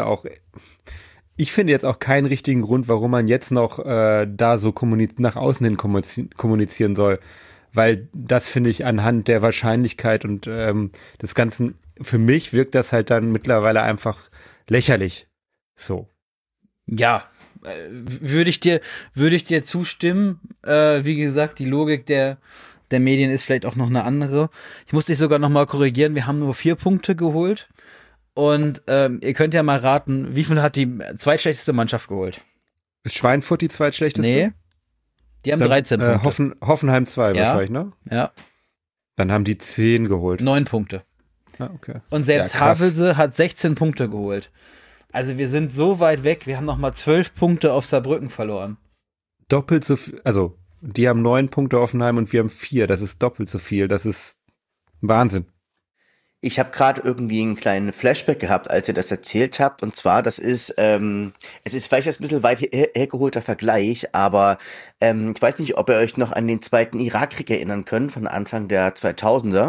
jetzt auch keinen richtigen Grund, warum man jetzt noch da so nach außen hin kommunizieren soll. Weil das finde ich anhand der Wahrscheinlichkeit und des Ganzen, für mich wirkt das halt dann mittlerweile einfach lächerlich. So. Ja, würde ich dir zustimmen. Wie gesagt, die Logik der Medien ist vielleicht auch noch eine andere. Ich muss dich sogar noch mal korrigieren. Wir haben nur 4 Punkte geholt. Und ihr könnt ja mal raten, wie viel hat die zweitschlechteste Mannschaft geholt? Ist Schweinfurt die zweitschlechteste? Nee. Die haben dann, 13 Punkte. Hoffenheim 2 wahrscheinlich, ne? Ja. Dann haben die 10 geholt. 9 Punkte. Ah, okay. Und selbst Havelse hat 16 Punkte geholt. Also wir sind so weit weg, wir haben noch mal 12 Punkte auf Saarbrücken verloren. Doppelt so viel, also die haben 9 Punkte Hoffenheim und wir haben 4. Das ist doppelt so viel. Das ist Wahnsinn. Ich habe gerade irgendwie einen kleinen Flashback gehabt, als ihr das erzählt habt. Und zwar, es ist vielleicht ein bisschen weit hergeholter Vergleich, aber ich weiß nicht, ob ihr euch noch an den zweiten Irakkrieg erinnern könnt, von Anfang der 2000er.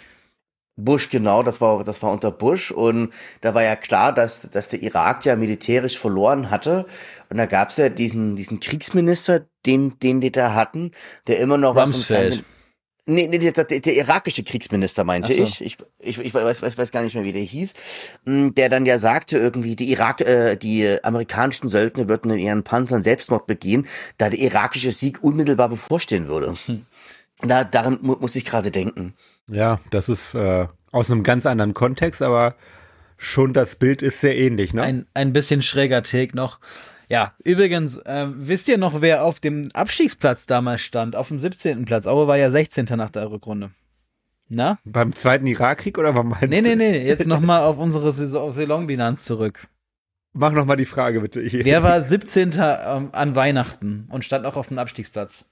Bush, genau, das war unter Bush. Und da war ja klar, dass der Irak ja militärisch verloren hatte. Und da gab's ja diesen Kriegsminister, den die da hatten, der immer noch Rumsfeld. was im Nee, der irakische Kriegsminister meinte so. ich. Ich weiß gar nicht mehr, wie der hieß. Der dann ja sagte irgendwie, die amerikanischen Söldner würden in ihren Panzern Selbstmord begehen, da der irakische Sieg unmittelbar bevorstehen würde. Daran muss ich gerade denken. Ja, das ist aus einem ganz anderen Kontext, aber schon das Bild ist sehr ähnlich, ne? Ein bisschen schräger Take noch. Ja, übrigens, wisst ihr noch, wer auf dem Abstiegsplatz damals stand? Auf dem 17. Platz. Aue war ja 16. nach der Rückrunde. Na? Beim zweiten Irakkrieg oder beim Nee. Jetzt nochmal auf unsere Saisonbilanz zurück. Mach nochmal die Frage bitte. Wer war 17. An Weihnachten und stand auch auf dem Abstiegsplatz?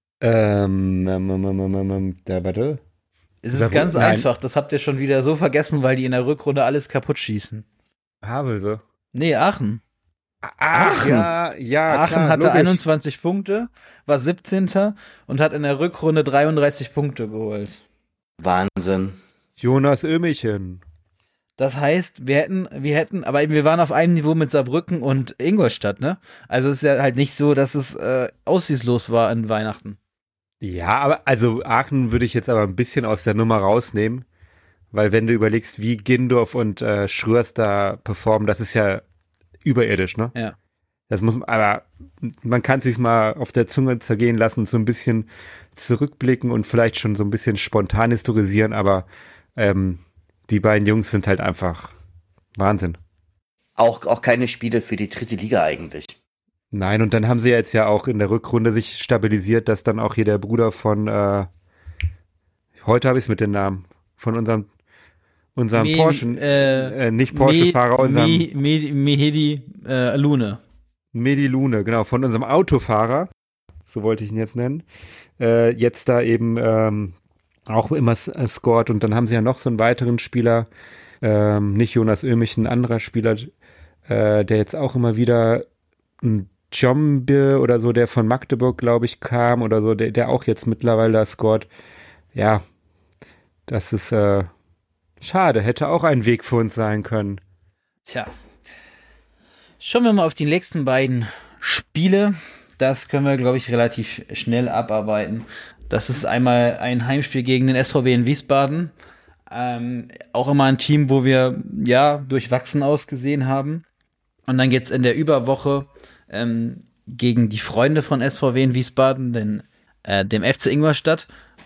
Warte. Es ist ganz einfach. Das habt ihr schon wieder so vergessen, weil die in der Rückrunde alles kaputt schießen. Havelse. Nee, Aachen. Aachen. Ja, Aachen klar, hatte logisch. 21 Punkte, war 17. und hat in der Rückrunde 33 Punkte geholt. Wahnsinn. Jonas Ömichen. Das heißt, wir hätten, aber wir waren auf einem Niveau mit Saarbrücken und Ingolstadt, ne? Also es ist ja halt nicht so, dass es aussichtslos war an Weihnachten. Ja, aber also Aachen würde ich jetzt aber ein bisschen aus der Nummer rausnehmen, weil wenn du überlegst, wie Gindorf und Schröers da performen, das ist ja überirdisch, ne? Ja. Das aber man kann sich's mal auf der Zunge zergehen lassen und so ein bisschen zurückblicken und vielleicht schon so ein bisschen spontan historisieren, aber die beiden Jungs sind halt einfach Wahnsinn. Auch keine Spiele für die dritte Liga eigentlich. Nein, und dann haben sie jetzt ja auch in der Rückrunde sich stabilisiert, dass dann auch hier der Bruder von heute habe ich es mit den Namen, von unserem Porsche, nicht Porsche-Fahrer, unserem Mehedi Lune. Mehdi Lune, genau, von unserem Autofahrer, so wollte ich ihn jetzt nennen, jetzt da eben auch immer scored und dann haben sie ja noch so einen weiteren Spieler, nicht Jonas Ömich, ein anderer Spieler, der jetzt auch immer wieder ein Jombe oder so, der von Magdeburg, glaube ich, kam oder so, der auch jetzt mittlerweile da scored. Ja, das ist schade, hätte auch ein Weg für uns sein können. Tja. Schauen wir mal auf die nächsten beiden Spiele. Das können wir, glaube ich, relativ schnell abarbeiten. Das ist einmal ein Heimspiel gegen den SVW in Wiesbaden. Auch immer ein Team, wo wir ja durchwachsen ausgesehen haben. Und dann geht's in der Überwoche gegen die Freunde von SVW in Wiesbaden, dem FC Ingolstadt.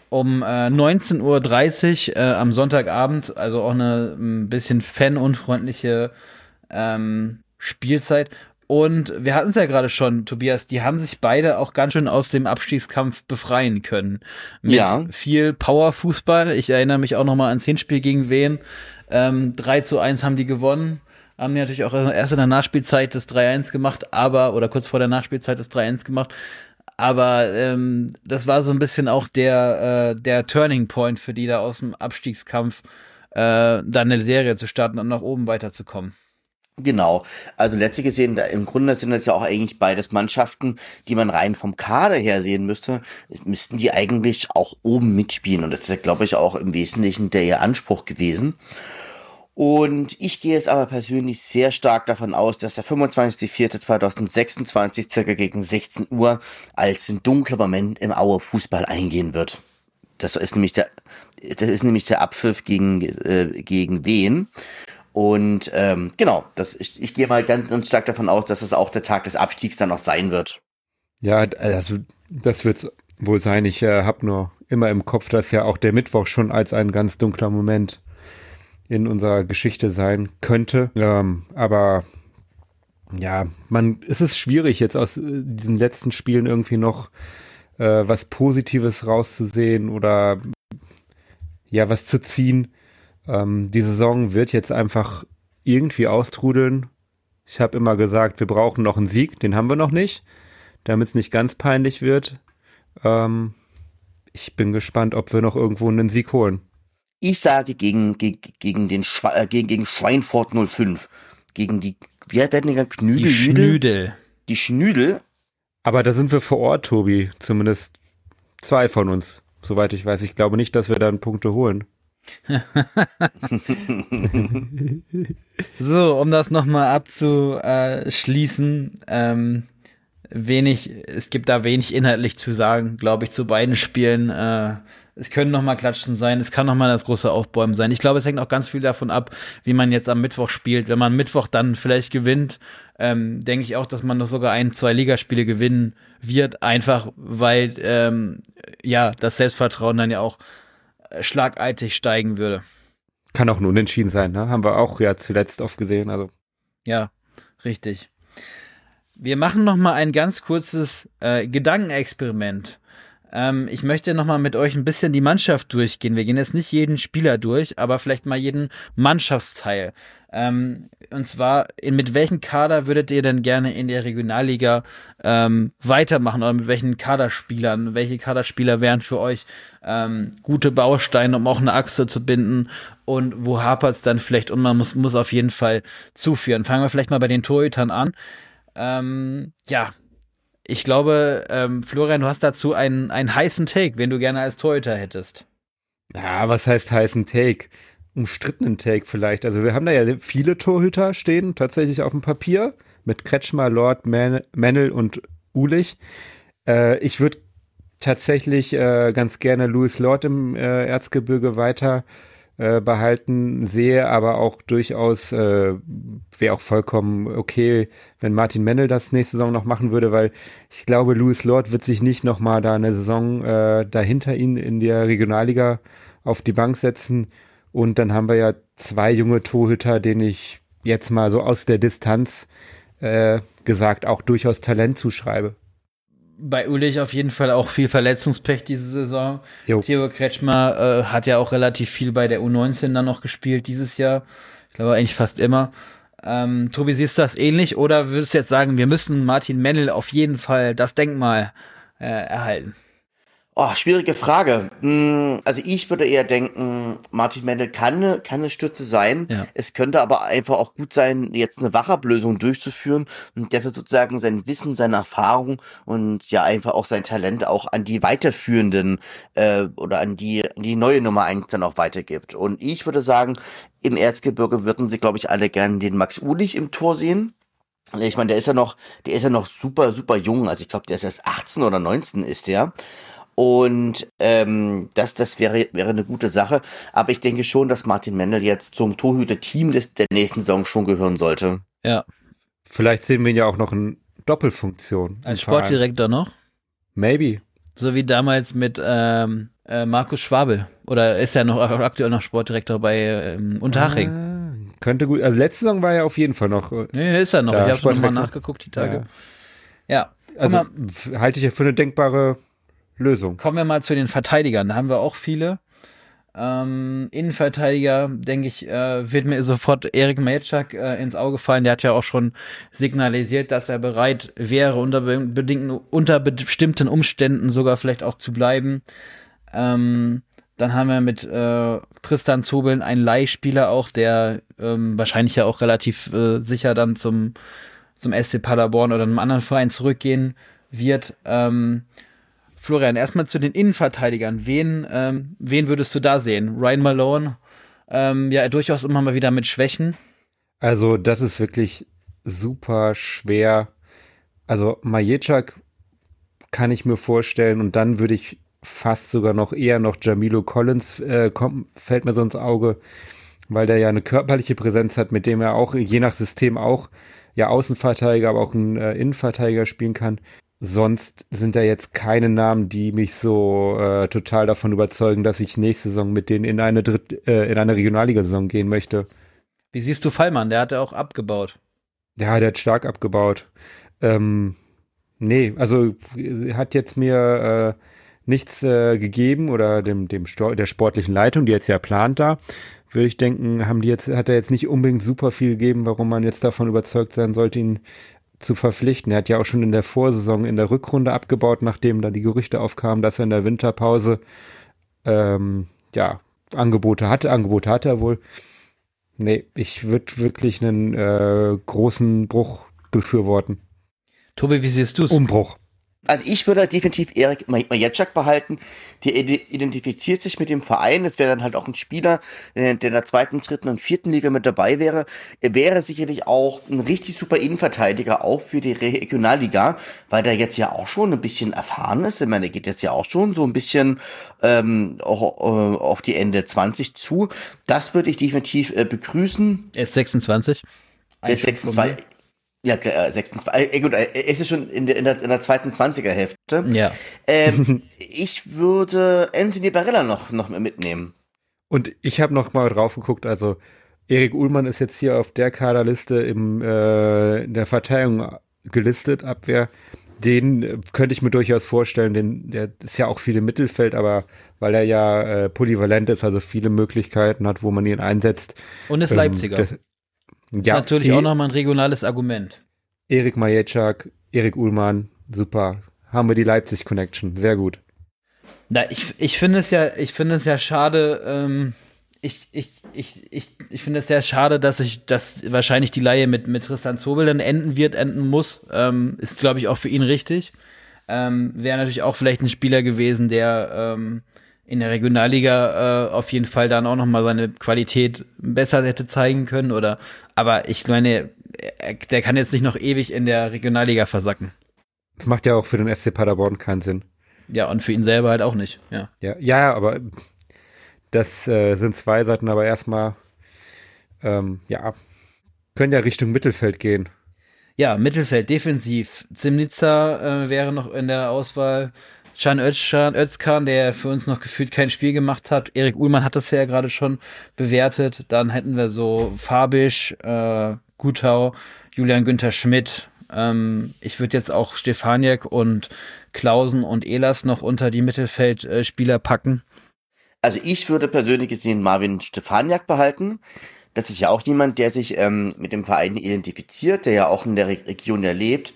um 19:30 Uhr am Sonntagabend, also auch ein bisschen fanunfreundliche Spielzeit. Und wir hatten es ja gerade schon, Tobias, die haben sich beide auch ganz schön aus dem Abstiegskampf befreien können. Mit viel Powerfußball. Ich erinnere mich auch nochmal ans Hinspiel gegen Wien. 3:1 haben die gewonnen. Haben die natürlich auch erst in der Nachspielzeit das 3:1 gemacht, oder kurz vor der Nachspielzeit das 3:1 gemacht. Aber das war so ein bisschen auch der Turning Point für die da aus dem Abstiegskampf, dann eine Serie zu starten und nach oben weiterzukommen. Genau, also letztlich gesehen, im Grunde sind das ja auch eigentlich beides Mannschaften, die man rein vom Kader her sehen müsste, müssten die eigentlich auch oben mitspielen und das ist ja, glaube ich, auch im Wesentlichen ihr Anspruch gewesen. Und ich gehe jetzt aber persönlich sehr stark davon aus, dass der 25.04.2026 circa gegen 16 Uhr als ein dunkler Moment im Auer Fußball eingehen wird. Das ist nämlich der Abpfiff gegen Wien. Und genau, ich gehe mal ganz stark davon aus, dass es auch der Tag des Abstiegs dann noch sein wird. Ja, also das wird es wohl sein. Ich habe nur immer im Kopf, dass ja auch der Mittwoch schon als ein ganz dunkler Moment in unserer Geschichte sein könnte. Aber ja, es ist schwierig, jetzt aus diesen letzten Spielen irgendwie noch was Positives rauszusehen oder ja, was zu ziehen. Die Saison wird jetzt einfach irgendwie austrudeln. Ich habe immer gesagt, wir brauchen noch einen Sieg, den haben wir noch nicht, damit es nicht ganz peinlich wird. Ich bin gespannt, ob wir noch irgendwo einen Sieg holen. Ich sage gegen Schweinfurt 05. Gegen die, wie werden die Knüdel? Die Schnüdel. Die Schnüdel. Aber da sind wir vor Ort, Tobi. Zumindest 2 von uns, soweit ich weiß. Ich glaube nicht, dass wir dann Punkte holen. So, um das nochmal abzuschließen, es gibt da wenig inhaltlich zu sagen, glaube ich, zu beiden Spielen. Es können nochmal Klatschen sein, es kann nochmal das große Aufbäumen sein. Ich glaube, es hängt auch ganz viel davon ab, wie man jetzt am Mittwoch spielt. Wenn man Mittwoch dann vielleicht gewinnt, denke ich auch, dass man noch sogar 1-2 Ligaspiele gewinnen wird, einfach weil das Selbstvertrauen dann ja auch schlagartig steigen würde. Kann auch ein Unentschieden sein, ne? Haben wir auch ja zuletzt oft gesehen. Also. Ja, richtig. Wir machen noch mal ein ganz kurzes Gedankenexperiment. Ich möchte noch mal mit euch ein bisschen die Mannschaft durchgehen. Wir gehen jetzt nicht jeden Spieler durch, aber vielleicht mal jeden Mannschaftsteil. Und zwar, mit welchem Kader würdet ihr denn gerne in der Regionalliga weitermachen oder mit welchen Kaderspielern? Welche Kaderspieler wären für euch gute Bausteine, um auch eine Achse zu binden? Und wo hapert es dann vielleicht? Und man muss auf jeden Fall zuführen. Fangen wir vielleicht mal bei den Torhütern an. Ich glaube, Florian, du hast dazu einen heißen Take, den du gerne als Torhüter hättest. Ja, was heißt heißen Take? Umstrittenen Take vielleicht. Also wir haben da ja viele Torhüter stehen, tatsächlich auf dem Papier, mit Kretschmer, Lord, Mennel und Ulich. Ich würde tatsächlich ganz gerne Louis Lord im Erzgebirge weiter behalten, sehe aber auch durchaus, wäre auch vollkommen okay, wenn Martin Mennel das nächste Saison noch machen würde, weil ich glaube, Louis Lord wird sich nicht nochmal da eine Saison dahinter ihn in der Regionalliga auf die Bank setzen. Und dann haben wir ja 2 junge Torhüter, denen ich jetzt mal so aus der Distanz gesagt auch durchaus Talent zuschreibe. Bei Ulich auf jeden Fall auch viel Verletzungspech diese Saison. Jo. Theo Kretschmer hat ja auch relativ viel bei der U19 dann noch gespielt dieses Jahr. Ich glaube eigentlich fast immer. Tobi, siehst du das ähnlich oder würdest du jetzt sagen, wir müssen Martin Mennel auf jeden Fall das Denkmal erhalten? Oh, schwierige Frage. Also ich würde eher denken, Martin Mennel kann eine Stütze sein. Ja. Es könnte aber einfach auch gut sein, jetzt eine Wachablösung durchzuführen und dafür sozusagen sein Wissen, seine Erfahrung und ja einfach auch sein Talent auch an die weiterführenden oder an die neue Nummer 1 dann auch weitergibt. Und ich würde sagen, im Erzgebirge würden sie, glaube ich, alle gerne den Max Ulich im Tor sehen. Ich meine, der ist ja noch super, super jung. Also ich glaube, der ist erst 18 oder 19 ist der. Und das wäre eine gute Sache. Aber ich denke schon, dass Martin Mennel jetzt zum Torhüter-Team der nächsten Saison schon gehören sollte. Ja. Vielleicht sehen wir ihn ja auch noch in Doppelfunktion. Als Sportdirektor noch? Maybe. So wie damals mit Markus Schwabel. Oder ist ja noch aktuell noch Sportdirektor bei Unterhaching. Könnte gut. Also letzte Saison war er auf jeden Fall noch. Nee, ist er noch. Ich habe schon mal nachgeguckt, die Tage. Ja. Also halte ich ja für eine denkbare Lösung. Kommen wir mal zu den Verteidigern. Da haben wir auch viele. Innenverteidiger, denke ich, wird mir sofort Erik Majczak ins Auge fallen. Der hat ja auch schon signalisiert, dass er bereit wäre, unter bestimmten Umständen sogar vielleicht auch zu bleiben. Dann haben wir mit Tristan Zobeln einen Leihspieler auch, der wahrscheinlich ja auch relativ sicher dann zum SC Paderborn oder einem anderen Verein zurückgehen wird. Florian, erstmal zu den Innenverteidigern. Wen würdest du da sehen? Ryan Malone, ja, durchaus immer mal wieder mit Schwächen. Also, das ist wirklich super schwer. Also, Maječak kann ich mir vorstellen und dann würde ich fast sogar noch eher Jamilo Collins fällt mir so ins Auge, weil der ja eine körperliche Präsenz hat, mit dem er auch, je nach System auch, ja, Außenverteidiger, aber auch einen Innenverteidiger spielen kann. Sonst sind da jetzt keine Namen, die mich so total davon überzeugen, dass ich nächste Saison mit denen in eine Regionalliga-Saison gehen möchte. Wie siehst du Fallmann? Der hat ja auch abgebaut. Ja, der hat stark abgebaut. Nee, also hat jetzt mir nichts gegeben oder der sportlichen Leitung, die jetzt ja plant da, würde ich denken, hat er jetzt nicht unbedingt super viel gegeben, warum man jetzt davon überzeugt sein sollte, ihn zu verpflichten. Er hat ja auch schon in der Vorsaison in der Rückrunde abgebaut, nachdem da die Gerüchte aufkamen, dass er in der Winterpause Angebote hatte er wohl. Nee, ich würde wirklich einen großen Bruch befürworten. Tobi, wie siehst du es? Umbruch. Also ich würde definitiv Erik Maječak behalten. Der identifiziert sich mit dem Verein. Das wäre dann halt auch ein Spieler, der in der 2., 3. und 4. Liga mit dabei wäre. Er wäre sicherlich auch ein richtig super Innenverteidiger, auch für die Regionalliga, weil der jetzt ja auch schon ein bisschen erfahren ist. Ich meine, der geht jetzt ja auch schon so ein bisschen auch auf die Ende 20 zu. Das würde ich definitiv begrüßen. Er ist 26. Er ist 26. Ja, 26. Gut, es ist schon in der zweiten 20er-Hälfte. Ja. Ich würde Anthony Barilla noch mitnehmen. Und ich habe noch mal drauf geguckt, also Erik Ullmann ist jetzt hier auf der Kaderliste in der Verteidigung gelistet, Abwehr. Den könnte ich mir durchaus vorstellen, der ist ja auch viel im Mittelfeld, aber weil er ja polyvalent ist, also viele Möglichkeiten hat, wo man ihn einsetzt. Und ist Leipziger. Das ist natürlich auch nochmal ein regionales Argument. Erik Maječak, Erik Ullmann, super. Haben wir die Leipzig-Connection, sehr gut. Na, ich finde es ja schade, ich finde es sehr schade, dass wahrscheinlich die Leihe mit Tristan Zobel dann enden muss. Ist, glaube ich, auch für ihn richtig. Wäre natürlich auch vielleicht ein Spieler gewesen, der in der Regionalliga auf jeden Fall dann auch nochmal seine Qualität besser hätte zeigen können, aber ich meine, der kann jetzt nicht noch ewig in der Regionalliga versacken. Das macht ja auch für den SC Paderborn keinen Sinn. Ja, und für ihn selber halt auch nicht, ja. Ja, aber das sind zwei Seiten, aber erstmal, können ja Richtung Mittelfeld gehen. Ja, Mittelfeld, defensiv. Zimnica wäre noch in der Auswahl. Can Özcan, der für uns noch gefühlt kein Spiel gemacht hat. Erik Ullmann hat das ja gerade schon bewertet. Dann hätten wir so Fabisch, Gutau, Julian Günther Schmidt. Ich würde jetzt auch Stefaniak und Klausen und Ehlers noch unter die Mittelfeldspieler packen. Also ich würde persönlich gesehen Marvin Stefaniak behalten. Das ist ja auch jemand, der sich mit dem Verein identifiziert, der ja auch in der Region lebt.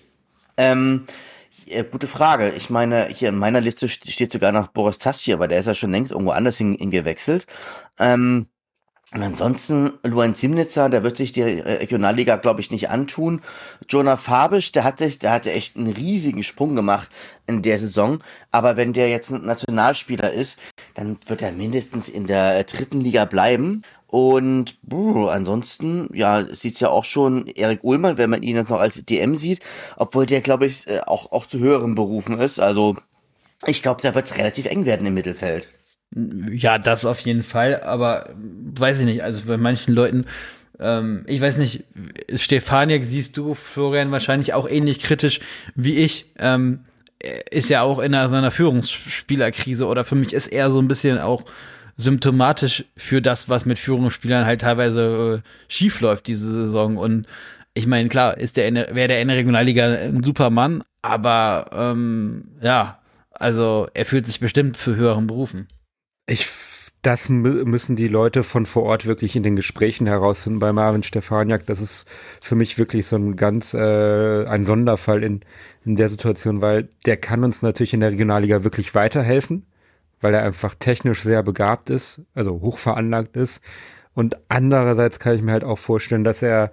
Gute Frage. Ich meine, hier in meiner Liste steht sogar noch Boris Tassi, aber der ist ja schon längst irgendwo anders hingewechselt. Und ansonsten Luan Zimnica, der wird sich die Regionalliga, glaube ich, nicht antun. Jonah Fabisch, der hatte echt einen riesigen Sprung gemacht in der Saison. Aber wenn der jetzt ein Nationalspieler ist, dann wird er mindestens in der 3. Liga bleiben. Und ansonsten, ja, sieht's ja auch schon Erik Ullmann, wenn man ihn noch als DM sieht, obwohl der, glaube ich, auch zu höheren Berufen ist. Also ich glaube, da wird's relativ eng werden im Mittelfeld. Ja, das auf jeden Fall, aber weiß ich nicht, also bei manchen Leuten, ich weiß nicht, Stefaniak siehst du, Florian, wahrscheinlich auch ähnlich kritisch wie ich. ist ja auch in so einer Führungsspielerkrise oder für mich ist er so ein bisschen auch symptomatisch für das, was mit Führungsspielern halt teilweise schief läuft diese Saison. Und ich meine, klar, wäre der in der Regionalliga ein super Mann, aber ja, also er fühlt sich bestimmt für höheren Berufen. Das müssen die Leute von vor Ort wirklich in den Gesprächen herausfinden bei Marvin Stefaniak. Das ist für mich wirklich so ein ein Sonderfall in der Situation, weil der kann uns natürlich in der Regionalliga wirklich weiterhelfen, weil er einfach technisch sehr begabt ist, also hoch veranlagt ist. Und andererseits kann ich mir halt auch vorstellen, dass er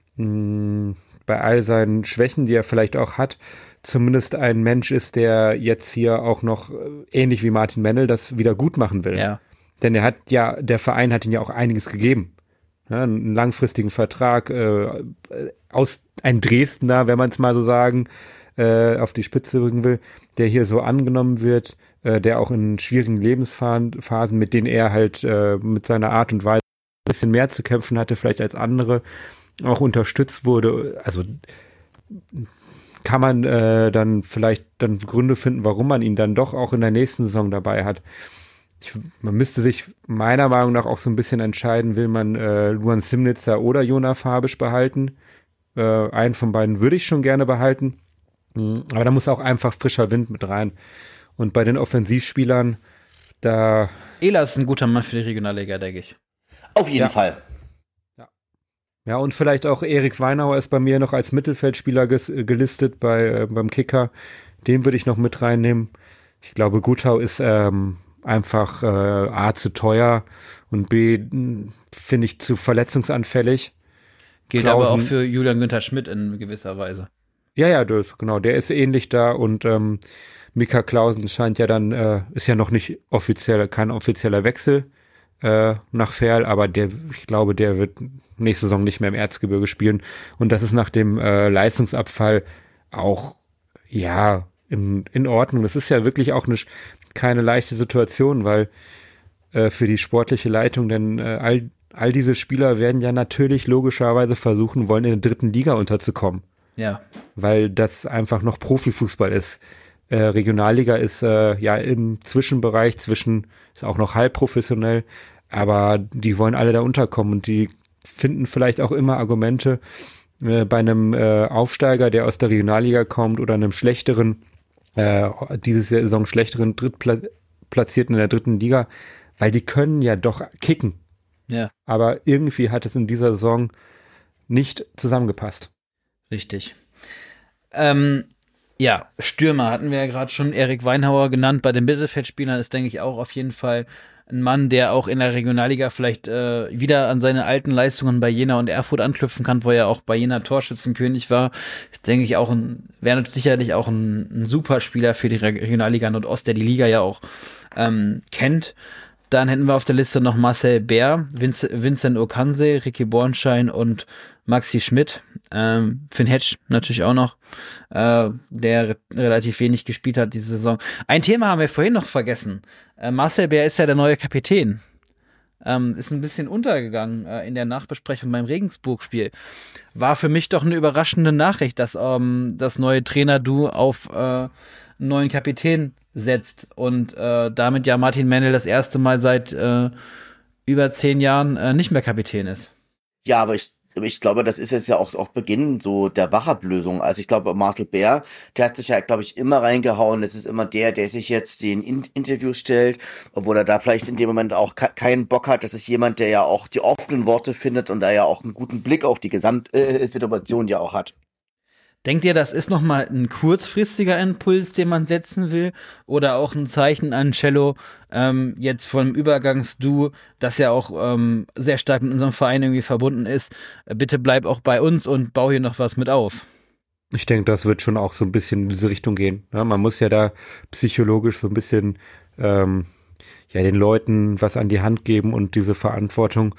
bei all seinen Schwächen, die er vielleicht auch hat, zumindest ein Mensch ist, der jetzt hier auch noch, ähnlich wie Martin Mennel, das wieder gut machen will. Ja. Denn der Verein hat ihm ja auch einiges gegeben. Ja, einen langfristigen Vertrag, ein Dresdner, wenn man es mal so sagen, auf die Spitze bringen will, der hier so angenommen wird, der auch in schwierigen Lebensphasen, mit denen er halt mit seiner Art und Weise ein bisschen mehr zu kämpfen hatte, vielleicht als andere, auch unterstützt wurde. Also kann man dann vielleicht dann Gründe finden, warum man ihn dann doch auch in der nächsten Saison dabei hat. Man müsste sich meiner Meinung nach auch so ein bisschen entscheiden, will man Luan Simnitzer oder Jona Fabisch behalten. Einen von beiden würde ich schon gerne behalten. Aber da muss auch einfach frischer Wind mit rein. Und bei den Offensivspielern, da... Ehlers ist ein guter Mann für die Regionalliga, denke ich. Auf jeden Fall. Ja, und vielleicht auch Erik Weinauer ist bei mir noch als Mittelfeldspieler gelistet beim Kicker. Den würde ich noch mit reinnehmen. Ich glaube, Gutau ist einfach A, zu teuer und B, finde ich, zu verletzungsanfällig. Gilt Klausen, aber auch für Julian Günther Schmidt in gewisser Weise. Ja, genau, der ist ähnlich da und Mika Klausen scheint ja dann, ist ja noch nicht kein offizieller Wechsel nach Ferl, aber ich glaube, der wird nächste Saison nicht mehr im Erzgebirge spielen und das ist nach dem Leistungsabfall auch, ja, in Ordnung. Das ist ja wirklich auch keine leichte Situation, weil für die sportliche Leitung, denn all diese Spieler werden ja natürlich logischerweise versuchen wollen, in der 3. Liga unterzukommen. Ja. Weil das einfach noch Profifußball ist. Regionalliga ist ja im Zwischenbereich, ist auch noch halb professionell, aber die wollen alle da unterkommen und die finden vielleicht auch immer Argumente bei einem Aufsteiger, der aus der Regionalliga kommt oder einem schlechteren, diese Saison schlechteren Drittplatzierten in der 3. Liga, weil die können ja doch kicken. Ja. Aber irgendwie hat es in dieser Saison nicht zusammengepasst. Richtig. Ja, Stürmer hatten wir ja gerade schon Erik Weinauer genannt. Bei den Mittelfeldspielern ist, denke ich, auch auf jeden Fall ein Mann, der auch in der Regionalliga vielleicht wieder an seine alten Leistungen bei Jena und Erfurt anknüpfen kann, wo er auch bei Jena Torschützenkönig war. Ist, denke ich, wäre sicherlich auch ein super Spieler für die Regionalliga Nordost, der die Liga ja auch kennt. Dann hätten wir auf der Liste noch Marcel Bär, Vincent Okanse, Ricky Bornschein und Maxi Schmidt. Finn Hetsch natürlich auch noch, der relativ wenig gespielt hat diese Saison. Ein Thema haben wir vorhin noch vergessen. Marcel Bär ist ja der neue Kapitän. Ist ein bisschen untergegangen in der Nachbesprechung beim Regensburg-Spiel. War für mich doch eine überraschende Nachricht, dass das neue Trainer-Duo auf einen neuen Kapitän setzt und damit ja Martin Mennel das erste Mal seit über 10 Jahren nicht mehr Kapitän ist. Ja, aber ich glaube, das ist jetzt ja auch Beginn so der Wachablösung. Also ich glaube, Marcel Bär, der hat sich ja, glaube ich, immer reingehauen. Das ist immer der sich jetzt den Interviews stellt, obwohl er da vielleicht in dem Moment auch keinen Bock hat. Das ist jemand, der ja auch die offenen Worte findet und da ja auch einen guten Blick auf die Gesamtsituation ja auch hat. Denkt ihr, das ist nochmal ein kurzfristiger Impuls, den man setzen will? Oder auch ein Zeichen an Cello, jetzt vom Übergangsduo, das ja auch sehr stark mit unserem Verein irgendwie verbunden ist? Bitte bleib auch bei uns und bau hier noch was mit auf. Ich denke, das wird schon auch so ein bisschen in diese Richtung gehen. Ja, man muss ja da psychologisch so ein bisschen den Leuten was an die Hand geben und diese Verantwortung.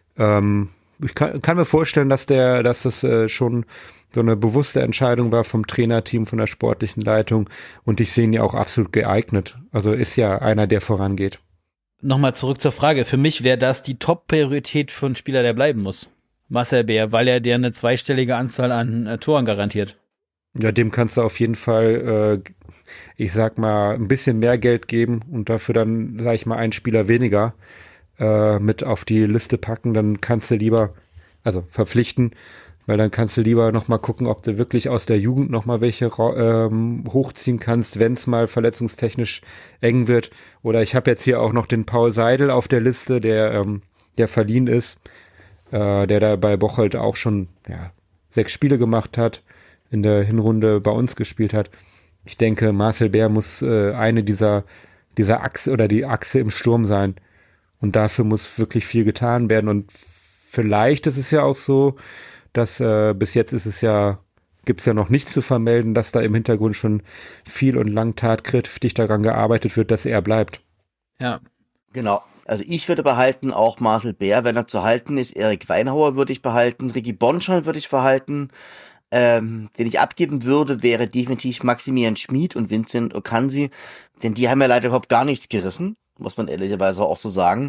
Ich kann mir vorstellen, dass das schon so eine bewusste Entscheidung war vom Trainerteam, von der sportlichen Leitung und ich sehe ihn ja auch absolut geeignet. Also ist ja einer, der vorangeht. Nochmal zurück zur Frage. Für mich wäre das die Top-Priorität für einen Spieler, der bleiben muss. Marcel Bär, weil er dir eine zweistellige Anzahl an Toren garantiert. Ja, dem kannst du auf jeden Fall, ich sag mal, ein bisschen mehr Geld geben und dafür dann, sag ich mal, einen Spieler weniger mit auf die Liste packen. Dann kannst du lieber, also verpflichten, weil dann kannst du lieber nochmal gucken, ob du wirklich aus der Jugend nochmal welche hochziehen kannst, wenn es mal verletzungstechnisch eng wird. Oder ich habe jetzt hier auch noch den Paul Seidel auf der Liste, der verliehen ist, der da bei Bocholt auch schon 6 Spiele gemacht hat, in der Hinrunde bei uns gespielt hat. Ich denke, Marcel Bär muss eine dieser Achse oder die Achse im Sturm sein. Und dafür muss wirklich viel getan werden. Und vielleicht ist es ja auch so, dass bis jetzt gibt es ja noch nichts zu vermelden, dass da im Hintergrund schon viel und lang tatkräftig daran gearbeitet wird, dass er bleibt. Ja. Genau. Also ich würde behalten auch Marcel Bär, wenn er zu halten ist. Erik Weinhauer würde ich behalten. Ricky Bonschan würde ich behalten. Den ich abgeben würde, wäre definitiv Maximilian Schmid und Vincent Okansi. Denn die haben ja leider überhaupt gar nichts gerissen. Muss man ehrlicherweise auch so sagen.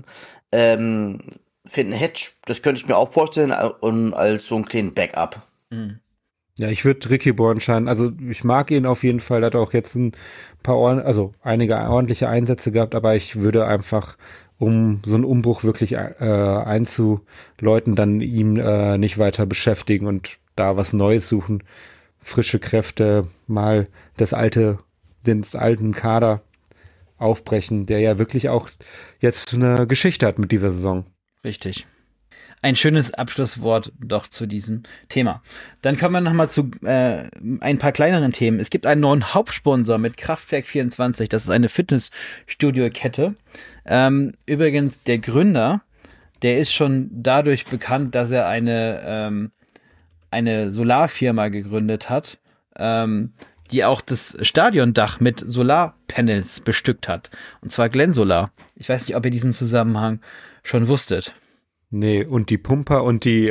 Finden Hedge, das könnte ich mir auch vorstellen, und als so einen kleinen Backup. Mhm. Ja, ich würde Ricky Bornschein, also ich mag ihn auf jeden Fall, er hat auch jetzt ein paar, einige ordentliche Einsätze gehabt, aber ich würde einfach, um so einen Umbruch wirklich einzuläuten, dann ihn nicht weiter beschäftigen und da was Neues suchen, frische Kräfte, mal den alten Kader aufbrechen, der ja wirklich auch jetzt eine Geschichte hat mit dieser Saison. Richtig. Ein schönes Abschlusswort doch zu diesem Thema. Dann kommen wir nochmal zu ein paar kleineren Themen. Es gibt einen neuen Hauptsponsor mit Kraftwerk 24. Das ist eine Fitnessstudio-Kette. Übrigens, der Gründer, der ist schon dadurch bekannt, dass er eine Solarfirma gegründet hat, die auch das Stadiondach mit Solarpanels bestückt hat. Und zwar Glen Solar. Ich weiß nicht, ob ihr diesen Zusammenhang schon wusstet. Nee, und die Pumper und die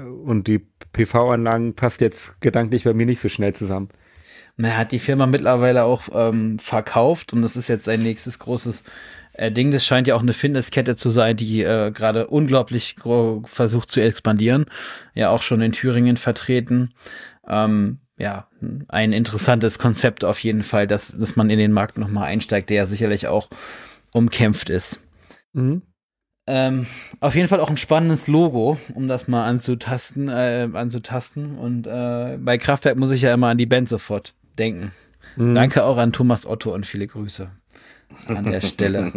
PV-Anlagen passt jetzt gedanklich bei mir nicht so schnell zusammen. Man hat die Firma mittlerweile auch verkauft und das ist jetzt sein nächstes großes Ding. Das scheint ja auch eine Fitnesskette zu sein, die gerade unglaublich versucht zu expandieren. Ja, auch schon in Thüringen vertreten. Ein interessantes Konzept auf jeden Fall, dass man in den Markt nochmal einsteigt, der ja sicherlich auch umkämpft ist. Mhm. Auf jeden Fall auch ein spannendes Logo, um das mal anzutasten. Und bei Kraftwerk muss ich ja immer an die Band sofort denken. Mhm. Danke auch an Thomas Otto und viele Grüße an der Stelle.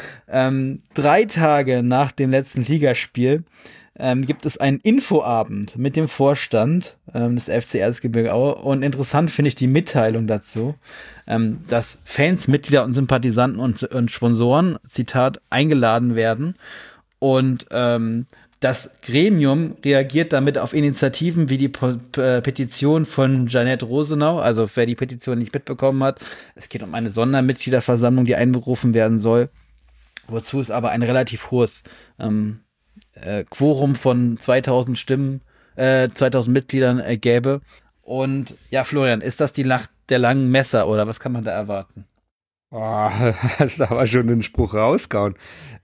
3 Tage nach dem letzten Ligaspiel gibt es einen Infoabend mit dem Vorstand des FC Erzgebirge Aue. Und interessant finde ich die Mitteilung dazu, dass Fans, Mitglieder und Sympathisanten und Sponsoren, Zitat, eingeladen werden. Und das Gremium reagiert damit auf Initiativen wie die Petition von Janette Rosenau. Also wer die Petition nicht mitbekommen hat, es geht um eine Sondermitgliederversammlung, die einberufen werden soll, wozu es aber ein relativ hohes Quorum von 2000 Stimmen, 2000 Mitgliedern gäbe. Und ja, Florian, ist das die Nacht der langen Messer oder was kann man da erwarten? Oh, hast aber schon den Spruch rausgehauen.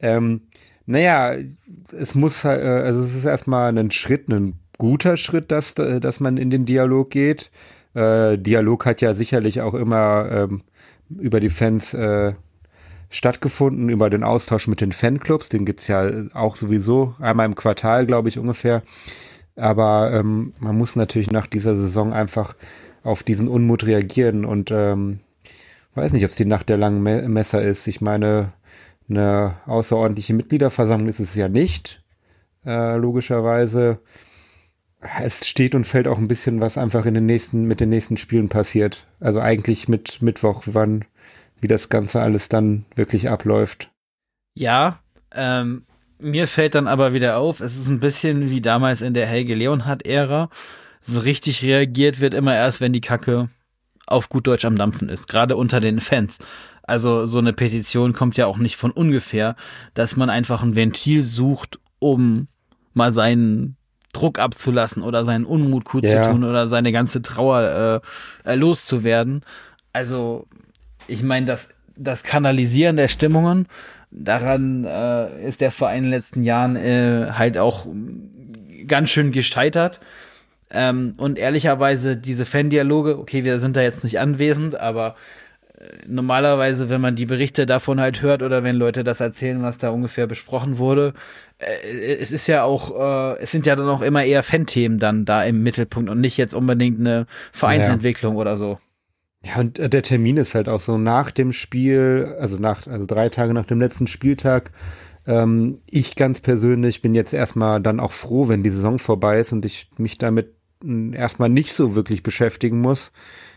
Naja, es muss halt, also es ist erstmal ein guter Schritt, dass man in den Dialog geht. Dialog hat ja sicherlich auch immer über die Fans stattgefunden, über den Austausch mit den Fanclubs. Den gibt's ja auch sowieso einmal im Quartal, glaube ich, ungefähr. Aber man muss natürlich nach dieser Saison einfach auf diesen Unmut reagieren und weiß nicht, ob es die Nacht der langen Messer ist. Ich meine, eine außerordentliche Mitgliederversammlung ist es ja nicht, logischerweise. Es steht und fällt auch ein bisschen, was einfach mit den nächsten Spielen passiert. Also eigentlich mit Mittwoch, wie das Ganze alles dann wirklich abläuft. Ja, mir fällt dann aber wieder auf, es ist ein bisschen wie damals in der Helge Leonhardt-Ära. So richtig reagiert wird immer erst, wenn die Kacke auf gut Deutsch am Dampfen ist, gerade unter den Fans. Also so eine Petition kommt ja auch nicht von ungefähr, dass man einfach ein Ventil sucht, um mal seinen Druck abzulassen oder seinen Unmut kundzutun oder seine ganze Trauer loszuwerden. Also ich meine, das Kanalisieren der Stimmungen, daran ist der Verein in den letzten Jahren halt auch ganz schön gescheitert. Und ehrlicherweise diese Fan-Dialoge, okay, wir sind da jetzt nicht anwesend, aber normalerweise, wenn man die Berichte davon halt hört oder wenn Leute das erzählen, was da ungefähr besprochen wurde, es ist ja auch, es sind ja dann auch immer eher Fan-Themen dann da im Mittelpunkt und nicht jetzt unbedingt eine Vereinsentwicklung oder so. Ja, und der Termin ist halt auch so nach dem Spiel, also 3 Tage nach dem letzten Spieltag. Ich ganz persönlich bin jetzt erstmal dann auch froh, wenn die Saison vorbei ist und ich mich damit erstmal nicht so wirklich beschäftigen muss.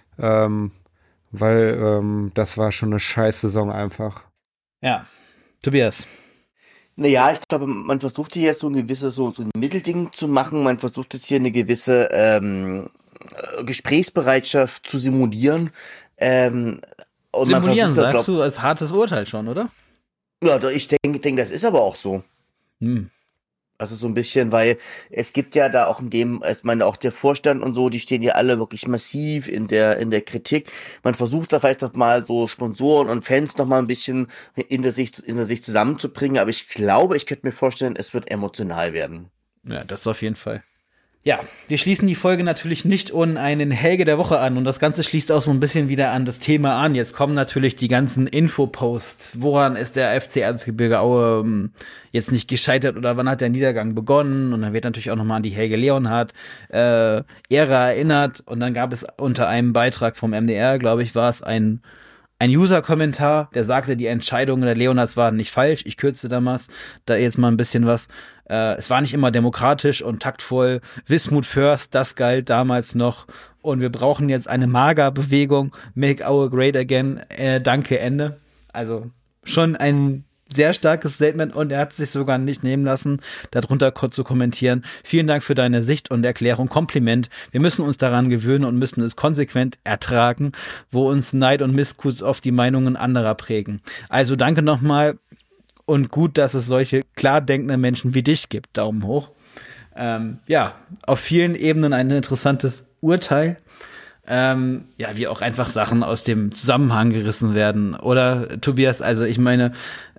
Weil das war schon eine scheiß Saison einfach. Ja, Tobias. Naja, ich glaube, man versucht hier jetzt so ein gewisses, so ein Mittelding zu machen. Man versucht jetzt hier eine gewisse Gesprächsbereitschaft zu simulieren. Und Simulieren, sagst du, als hartes Urteil schon, oder? Ja, ich denke, das ist aber auch so. Also so ein bisschen, weil es gibt ja da auch ich meine, auch der Vorstand und so, die stehen ja alle wirklich massiv in der Kritik. Man versucht da vielleicht noch mal so Sponsoren und Fans noch mal ein bisschen in der Sicht zusammenzubringen, aber ich glaube, ich könnte mir vorstellen, es wird emotional werden. Ja, das auf jeden Fall. Ja, wir schließen die Folge natürlich nicht ohne einen Helge der Woche an und das Ganze schließt auch so ein bisschen wieder an das Thema an. Jetzt kommen natürlich die ganzen Infoposts. Woran ist der FC Erzgebirge Aue jetzt nicht gescheitert oder wann hat der Niedergang begonnen? Und dann wird natürlich auch nochmal an die Helge Leonhardt Ära erinnert und dann gab es unter einem Beitrag vom MDR, glaube ich, war es ein User-Kommentar, der sagte, die Entscheidungen der Leonhards waren nicht falsch. Ich kürze da jetzt mal ein bisschen was. Es war nicht immer demokratisch und taktvoll. Wismut first, das galt damals noch. Und wir brauchen jetzt eine Maga-Bewegung. Make Aue great again. Danke, Ende. Also schon ein sehr starkes Statement und er hat sich sogar nicht nehmen lassen, darunter kurz zu kommentieren. Vielen Dank für deine Sicht und Erklärung. Kompliment. Wir müssen uns daran gewöhnen und müssen es konsequent ertragen, wo uns Neid und Missgunst auf die Meinungen anderer prägen. Also danke nochmal und gut, dass es solche klar denkenden Menschen wie dich gibt. Daumen hoch. Ja, auf vielen Ebenen ein interessantes Urteil. Wie auch einfach Sachen aus dem Zusammenhang gerissen werden. Oder, Tobias, also ich meine,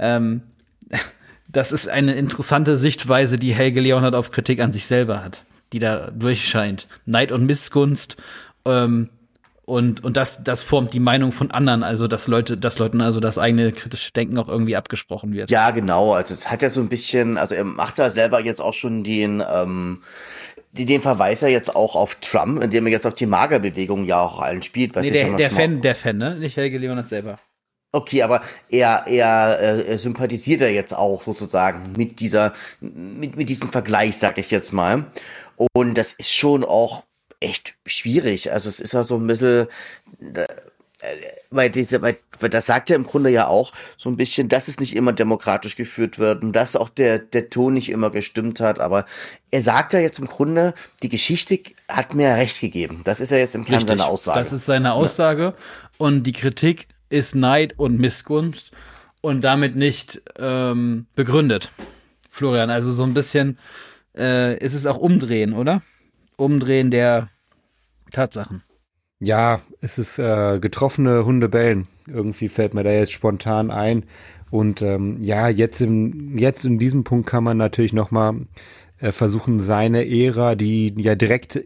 das ist eine interessante Sichtweise, die Helge Leonhardt auf Kritik an sich selber hat, die da durchscheint. Neid und Missgunst, und das formt die Meinung von anderen, also dass Leuten also das eigene kritische Denken auch irgendwie abgesprochen wird. Ja, genau, also es hat ja so ein bisschen, also er macht da selber jetzt auch schon den Verweis ja jetzt auch auf Trump, indem er jetzt auf die Magerbewegung ja auch allen spielt. Was der Fan, ne? Nicht Helge Leonhardt selber. Okay, aber er sympathisiert ja jetzt auch sozusagen mit diesem Vergleich, sag ich jetzt mal. Und das ist schon auch echt schwierig. Also es ist ja so ein bisschen, weil das sagt er im Grunde ja auch so ein bisschen, dass es nicht immer demokratisch geführt wird und dass auch der Ton nicht immer gestimmt hat, aber er sagt ja jetzt im Grunde, die Geschichte hat mir recht gegeben. Das ist ja jetzt im Kern seine Aussage. Das ist seine Aussage und die Kritik ist Neid und Missgunst und damit nicht begründet. Florian, also so ein bisschen ist es auch Umdrehen, oder? Umdrehen der Tatsachen. Ja, es ist getroffene Hunde bellen. Irgendwie fällt mir da jetzt spontan ein. Und jetzt in diesem Punkt kann man natürlich nochmal versuchen, seine Ära, die ja direkt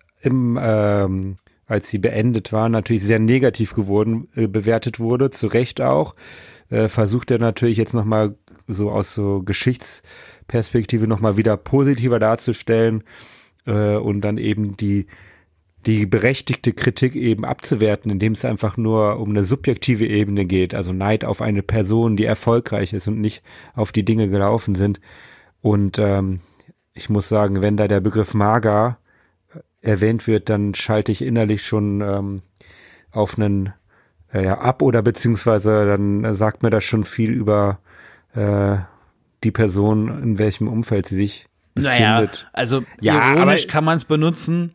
als sie beendet war, natürlich sehr negativ bewertet wurde, zu Recht auch, versucht er natürlich jetzt nochmal so aus so Geschichtsperspektive nochmal wieder positiver darzustellen und dann eben die berechtigte Kritik eben abzuwerten, indem es einfach nur um eine subjektive Ebene geht, also Neid auf eine Person, die erfolgreich ist und nicht auf die Dinge gelaufen sind. Und ich muss sagen, wenn da der Begriff Mager erwähnt wird, dann schalte ich innerlich schon auf einen ab oder beziehungsweise dann sagt mir das schon viel über die Person, in welchem Umfeld sie sich befindet. Naja, also ironisch kann man es benutzen.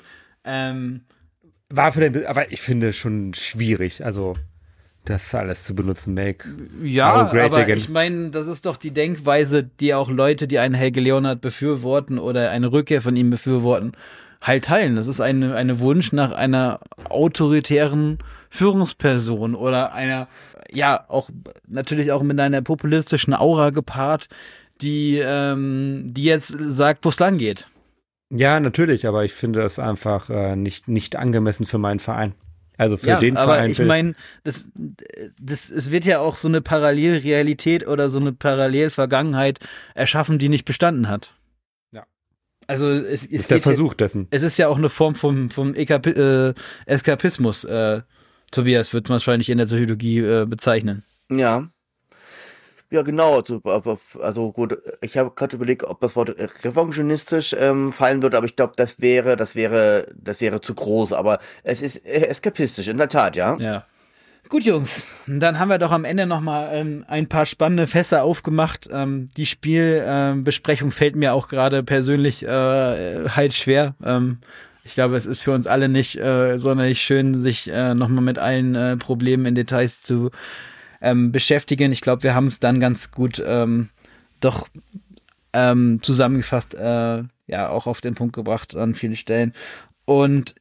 Aber ich finde schon schwierig, also das alles zu benutzen, aber ich meine, das ist doch die Denkweise, die auch Leute, die einen Helge Leonhardt befürworten oder eine Rückkehr von ihm befürworten, halt teilen. Das ist eine Wunsch nach einer autoritären Führungsperson oder einer, ja, auch natürlich auch mit einer populistischen Aura gepaart, die jetzt sagt, wo es lang geht. Ja, natürlich, aber ich finde das einfach nicht angemessen für meinen Verein. Also für den aber Verein. Ich meine, es wird ja auch so eine Parallelrealität oder so eine Parallelvergangenheit erschaffen, die nicht bestanden hat. Ja. Also es ist der Versuch dessen. Es ist ja auch eine Form vom Eskapismus. Tobias wird es wahrscheinlich in der Psychologie bezeichnen. Ja. Ja, genau. Also gut, ich habe gerade überlegt, ob das Wort revanchistisch fallen würde, aber ich glaube, das wäre zu groß. Aber es ist eskapistisch, in der Tat, ja. Ja. Gut, Jungs, dann haben wir doch am Ende nochmal ein paar spannende Fässer aufgemacht. Die Spielbesprechung fällt mir auch gerade persönlich halt schwer. Ich glaube, es ist für uns alle nicht sonderlich schön, sich nochmal mit allen Problemen in Details zu beschäftigen. Ich glaube, wir haben es dann ganz gut doch zusammengefasst, ja, auch auf den Punkt gebracht an vielen Stellen. Und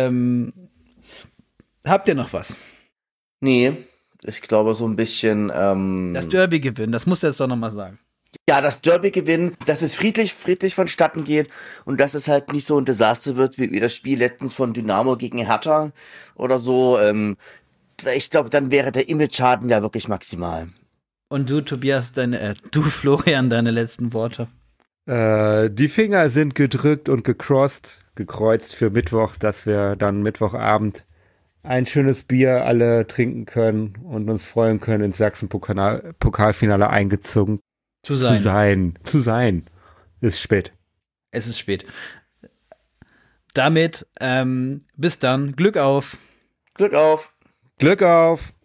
habt ihr noch was? Nee, ich glaube so ein bisschen. Das Derby gewinnen, das musst du jetzt doch nochmal sagen. Ja, das Derby gewinnen, dass es friedlich vonstatten geht und dass es halt nicht so ein Desaster wird wie das Spiel letztens von Dynamo gegen Hertha oder so. Ich glaube, dann wäre der Image-Schaden ja wirklich maximal. Und du, Tobias, Florian, deine letzten Worte? Die Finger sind gedrückt und gekreuzt für Mittwoch, dass wir dann Mittwochabend ein schönes Bier alle trinken können und uns freuen können, ins Sachsen-Pokalfinale eingezogen zu sein. Ist spät. Es ist spät. Damit, bis dann. Glück auf. Glück auf. Glück auf.